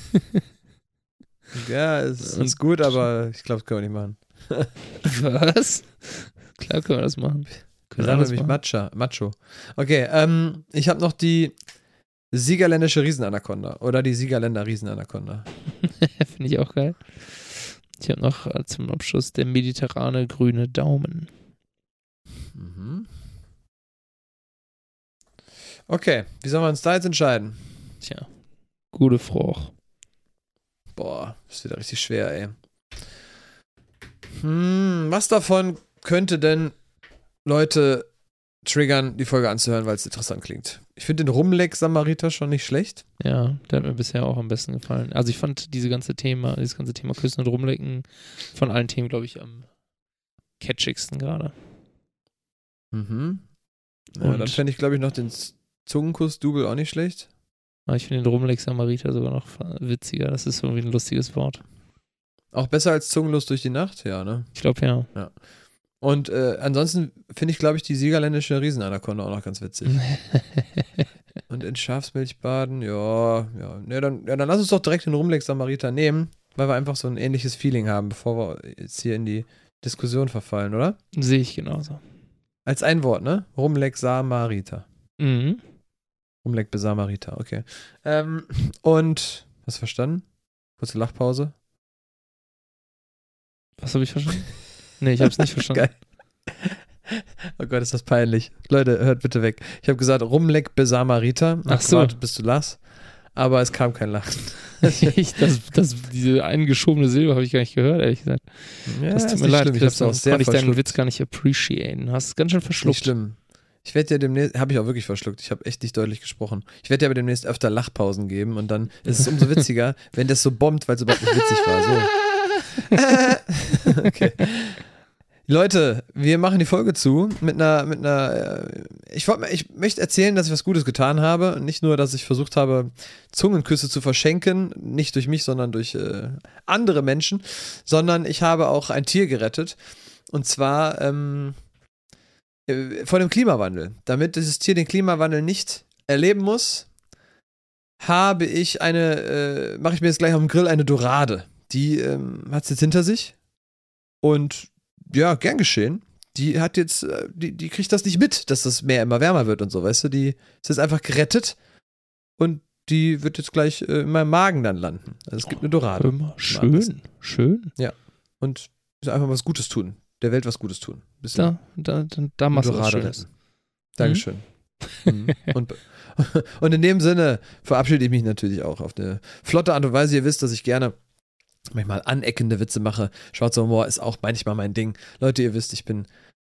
Ja, es ist gut, aber ich glaube, das können wir nicht machen. Was? Klar können wir das machen. Besame mich macho. Okay, ich habe noch die Siegerländische Riesenanaconda oder die Siegerländer Riesenanaconda. Finde ich auch geil. Ich habe noch zum Abschluss der mediterrane grüne Daumen. Okay, wie sollen wir uns da jetzt entscheiden? Tja, gute Frage. Boah, das wird richtig schwer, ey. Was davon könnte denn Leute triggern, die Folge anzuhören, weil es interessant klingt. Ich finde den Rumleck-Samariter schon nicht schlecht. Ja, der hat mir bisher auch am besten gefallen. Also ich fand dieses ganze Thema Küssen und Rumlecken von allen Themen, glaube ich, am catchigsten gerade. Mhm. Ja, dann fände ich, glaube ich, noch den Zungenkuss-Double auch nicht schlecht. Aber ich finde den Rumleck-Samariter sogar noch witziger. Das ist irgendwie ein lustiges Wort. Auch besser als Zungenlos durch die Nacht? Ja, ne? Ich glaube, ja. Und ansonsten finde ich, glaube ich, die siegerländische Riesenanakonda auch noch ganz witzig. Und in Schafsmilch baden, ja. Ne, dann lass uns doch direkt den Rumleck-Samariter nehmen, weil wir einfach so ein ähnliches Feeling haben, bevor wir jetzt hier in die Diskussion verfallen, oder? Sehe ich genauso. Als ein Wort, ne? Rumleck-Samariter. Mhm. Rumleck-Besamariter, okay. Und, hast du verstanden? Kurze Lachpause. Was habe ich verstanden? Nee, ich habe es nicht verstanden. Geil. Oh Gott, ist das peinlich. Leute, hört bitte weg. Ich habe gesagt, Rumleck-Besamariter. Ach so. Gewartet, bis du lachst. Aber es kam kein Lachen. Diese eingeschobene Silbe habe ich gar nicht gehört, ehrlich gesagt. Ja, das tut mir leid, schlimm. Ich hab's auch sehr konnte ich deinen verschluckt. Witz gar nicht appreciaten. Hast es ganz schön verschluckt. Nicht schlimm. Ich werde dir demnächst, habe ich auch wirklich verschluckt, ich habe echt nicht deutlich gesprochen. Ich werde dir aber demnächst öfter Lachpausen geben und dann ist es umso witziger, wenn das so bombt, weil es überhaupt nicht witzig war. So. Okay. Leute, wir machen die Folge zu mit einer ich möchte erzählen, dass ich was Gutes getan habe. Nicht nur, dass ich versucht habe, Zungenküsse zu verschenken, nicht durch mich, sondern durch andere Menschen, sondern ich habe auch ein Tier gerettet. Und zwar vor dem Klimawandel. Damit dieses Tier den Klimawandel nicht erleben muss, mache ich mir jetzt gleich auf dem Grill eine Dorade. Die hat es jetzt hinter sich. Und ja, gern geschehen. Die hat jetzt, die kriegt das nicht mit, dass das Meer immer wärmer wird und so, weißt du? Die ist jetzt einfach gerettet und die wird jetzt gleich in meinem Magen dann landen. Also es gibt eine Dorade. Schön. Ja. Und einfach was Gutes tun. Der Welt was Gutes tun. Da machst du was Schönes. Dankeschön. Mhm. Und in dem Sinne verabschiede ich mich natürlich auch auf eine flotte Art und Weise. Ihr wisst, dass ich gerne manchmal aneckende Witze mache. Schwarzer Humor ist auch manchmal mein Ding. Leute, ihr wisst, ich bin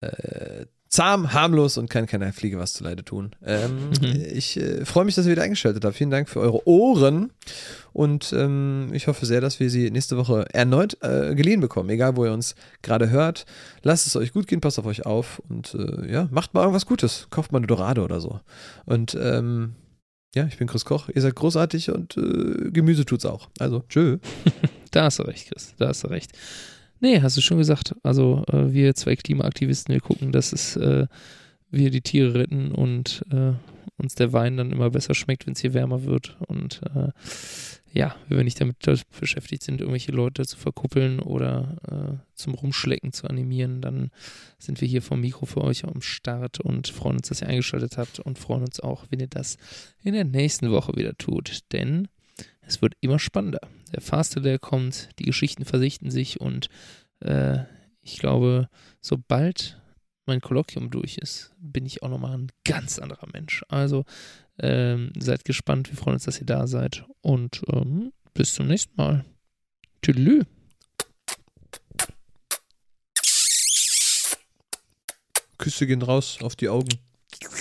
zahm, harmlos und kann keiner Fliege was zuleide tun. Ich freue mich, dass ihr wieder eingeschaltet habt. Vielen Dank für eure Ohren und ich hoffe sehr, dass wir sie nächste Woche erneut geliehen bekommen. Egal, wo ihr uns gerade hört. Lasst es euch gut gehen, passt auf euch auf und macht mal irgendwas Gutes. Kauft mal eine Dorade oder so. Und ja, ich bin Chris Koch. Ihr seid großartig und Gemüse tut's auch. Also, tschö. Da hast du recht, Chris. Da hast du recht. Nee, hast du schon gesagt. Also wir zwei Klimaaktivisten, wir gucken, dass wir die Tiere retten und uns der Wein dann immer besser schmeckt, wenn es hier wärmer wird. Und ja, wenn wir nicht damit beschäftigt sind, irgendwelche Leute zu verkuppeln oder zum Rumschlecken zu animieren, dann sind wir hier vom Mikro für euch am Start und freuen uns, dass ihr eingeschaltet habt und freuen uns auch, wenn ihr das in der nächsten Woche wieder tut. Denn es wird immer spannender. Der Faster, der kommt, die Geschichten versichten sich und ich glaube, sobald mein Kolloquium durch ist, bin ich auch nochmal ein ganz anderer Mensch. Also seid gespannt, wir freuen uns, dass ihr da seid und bis zum nächsten Mal. Tüdelü. Küsse gehen raus auf die Augen.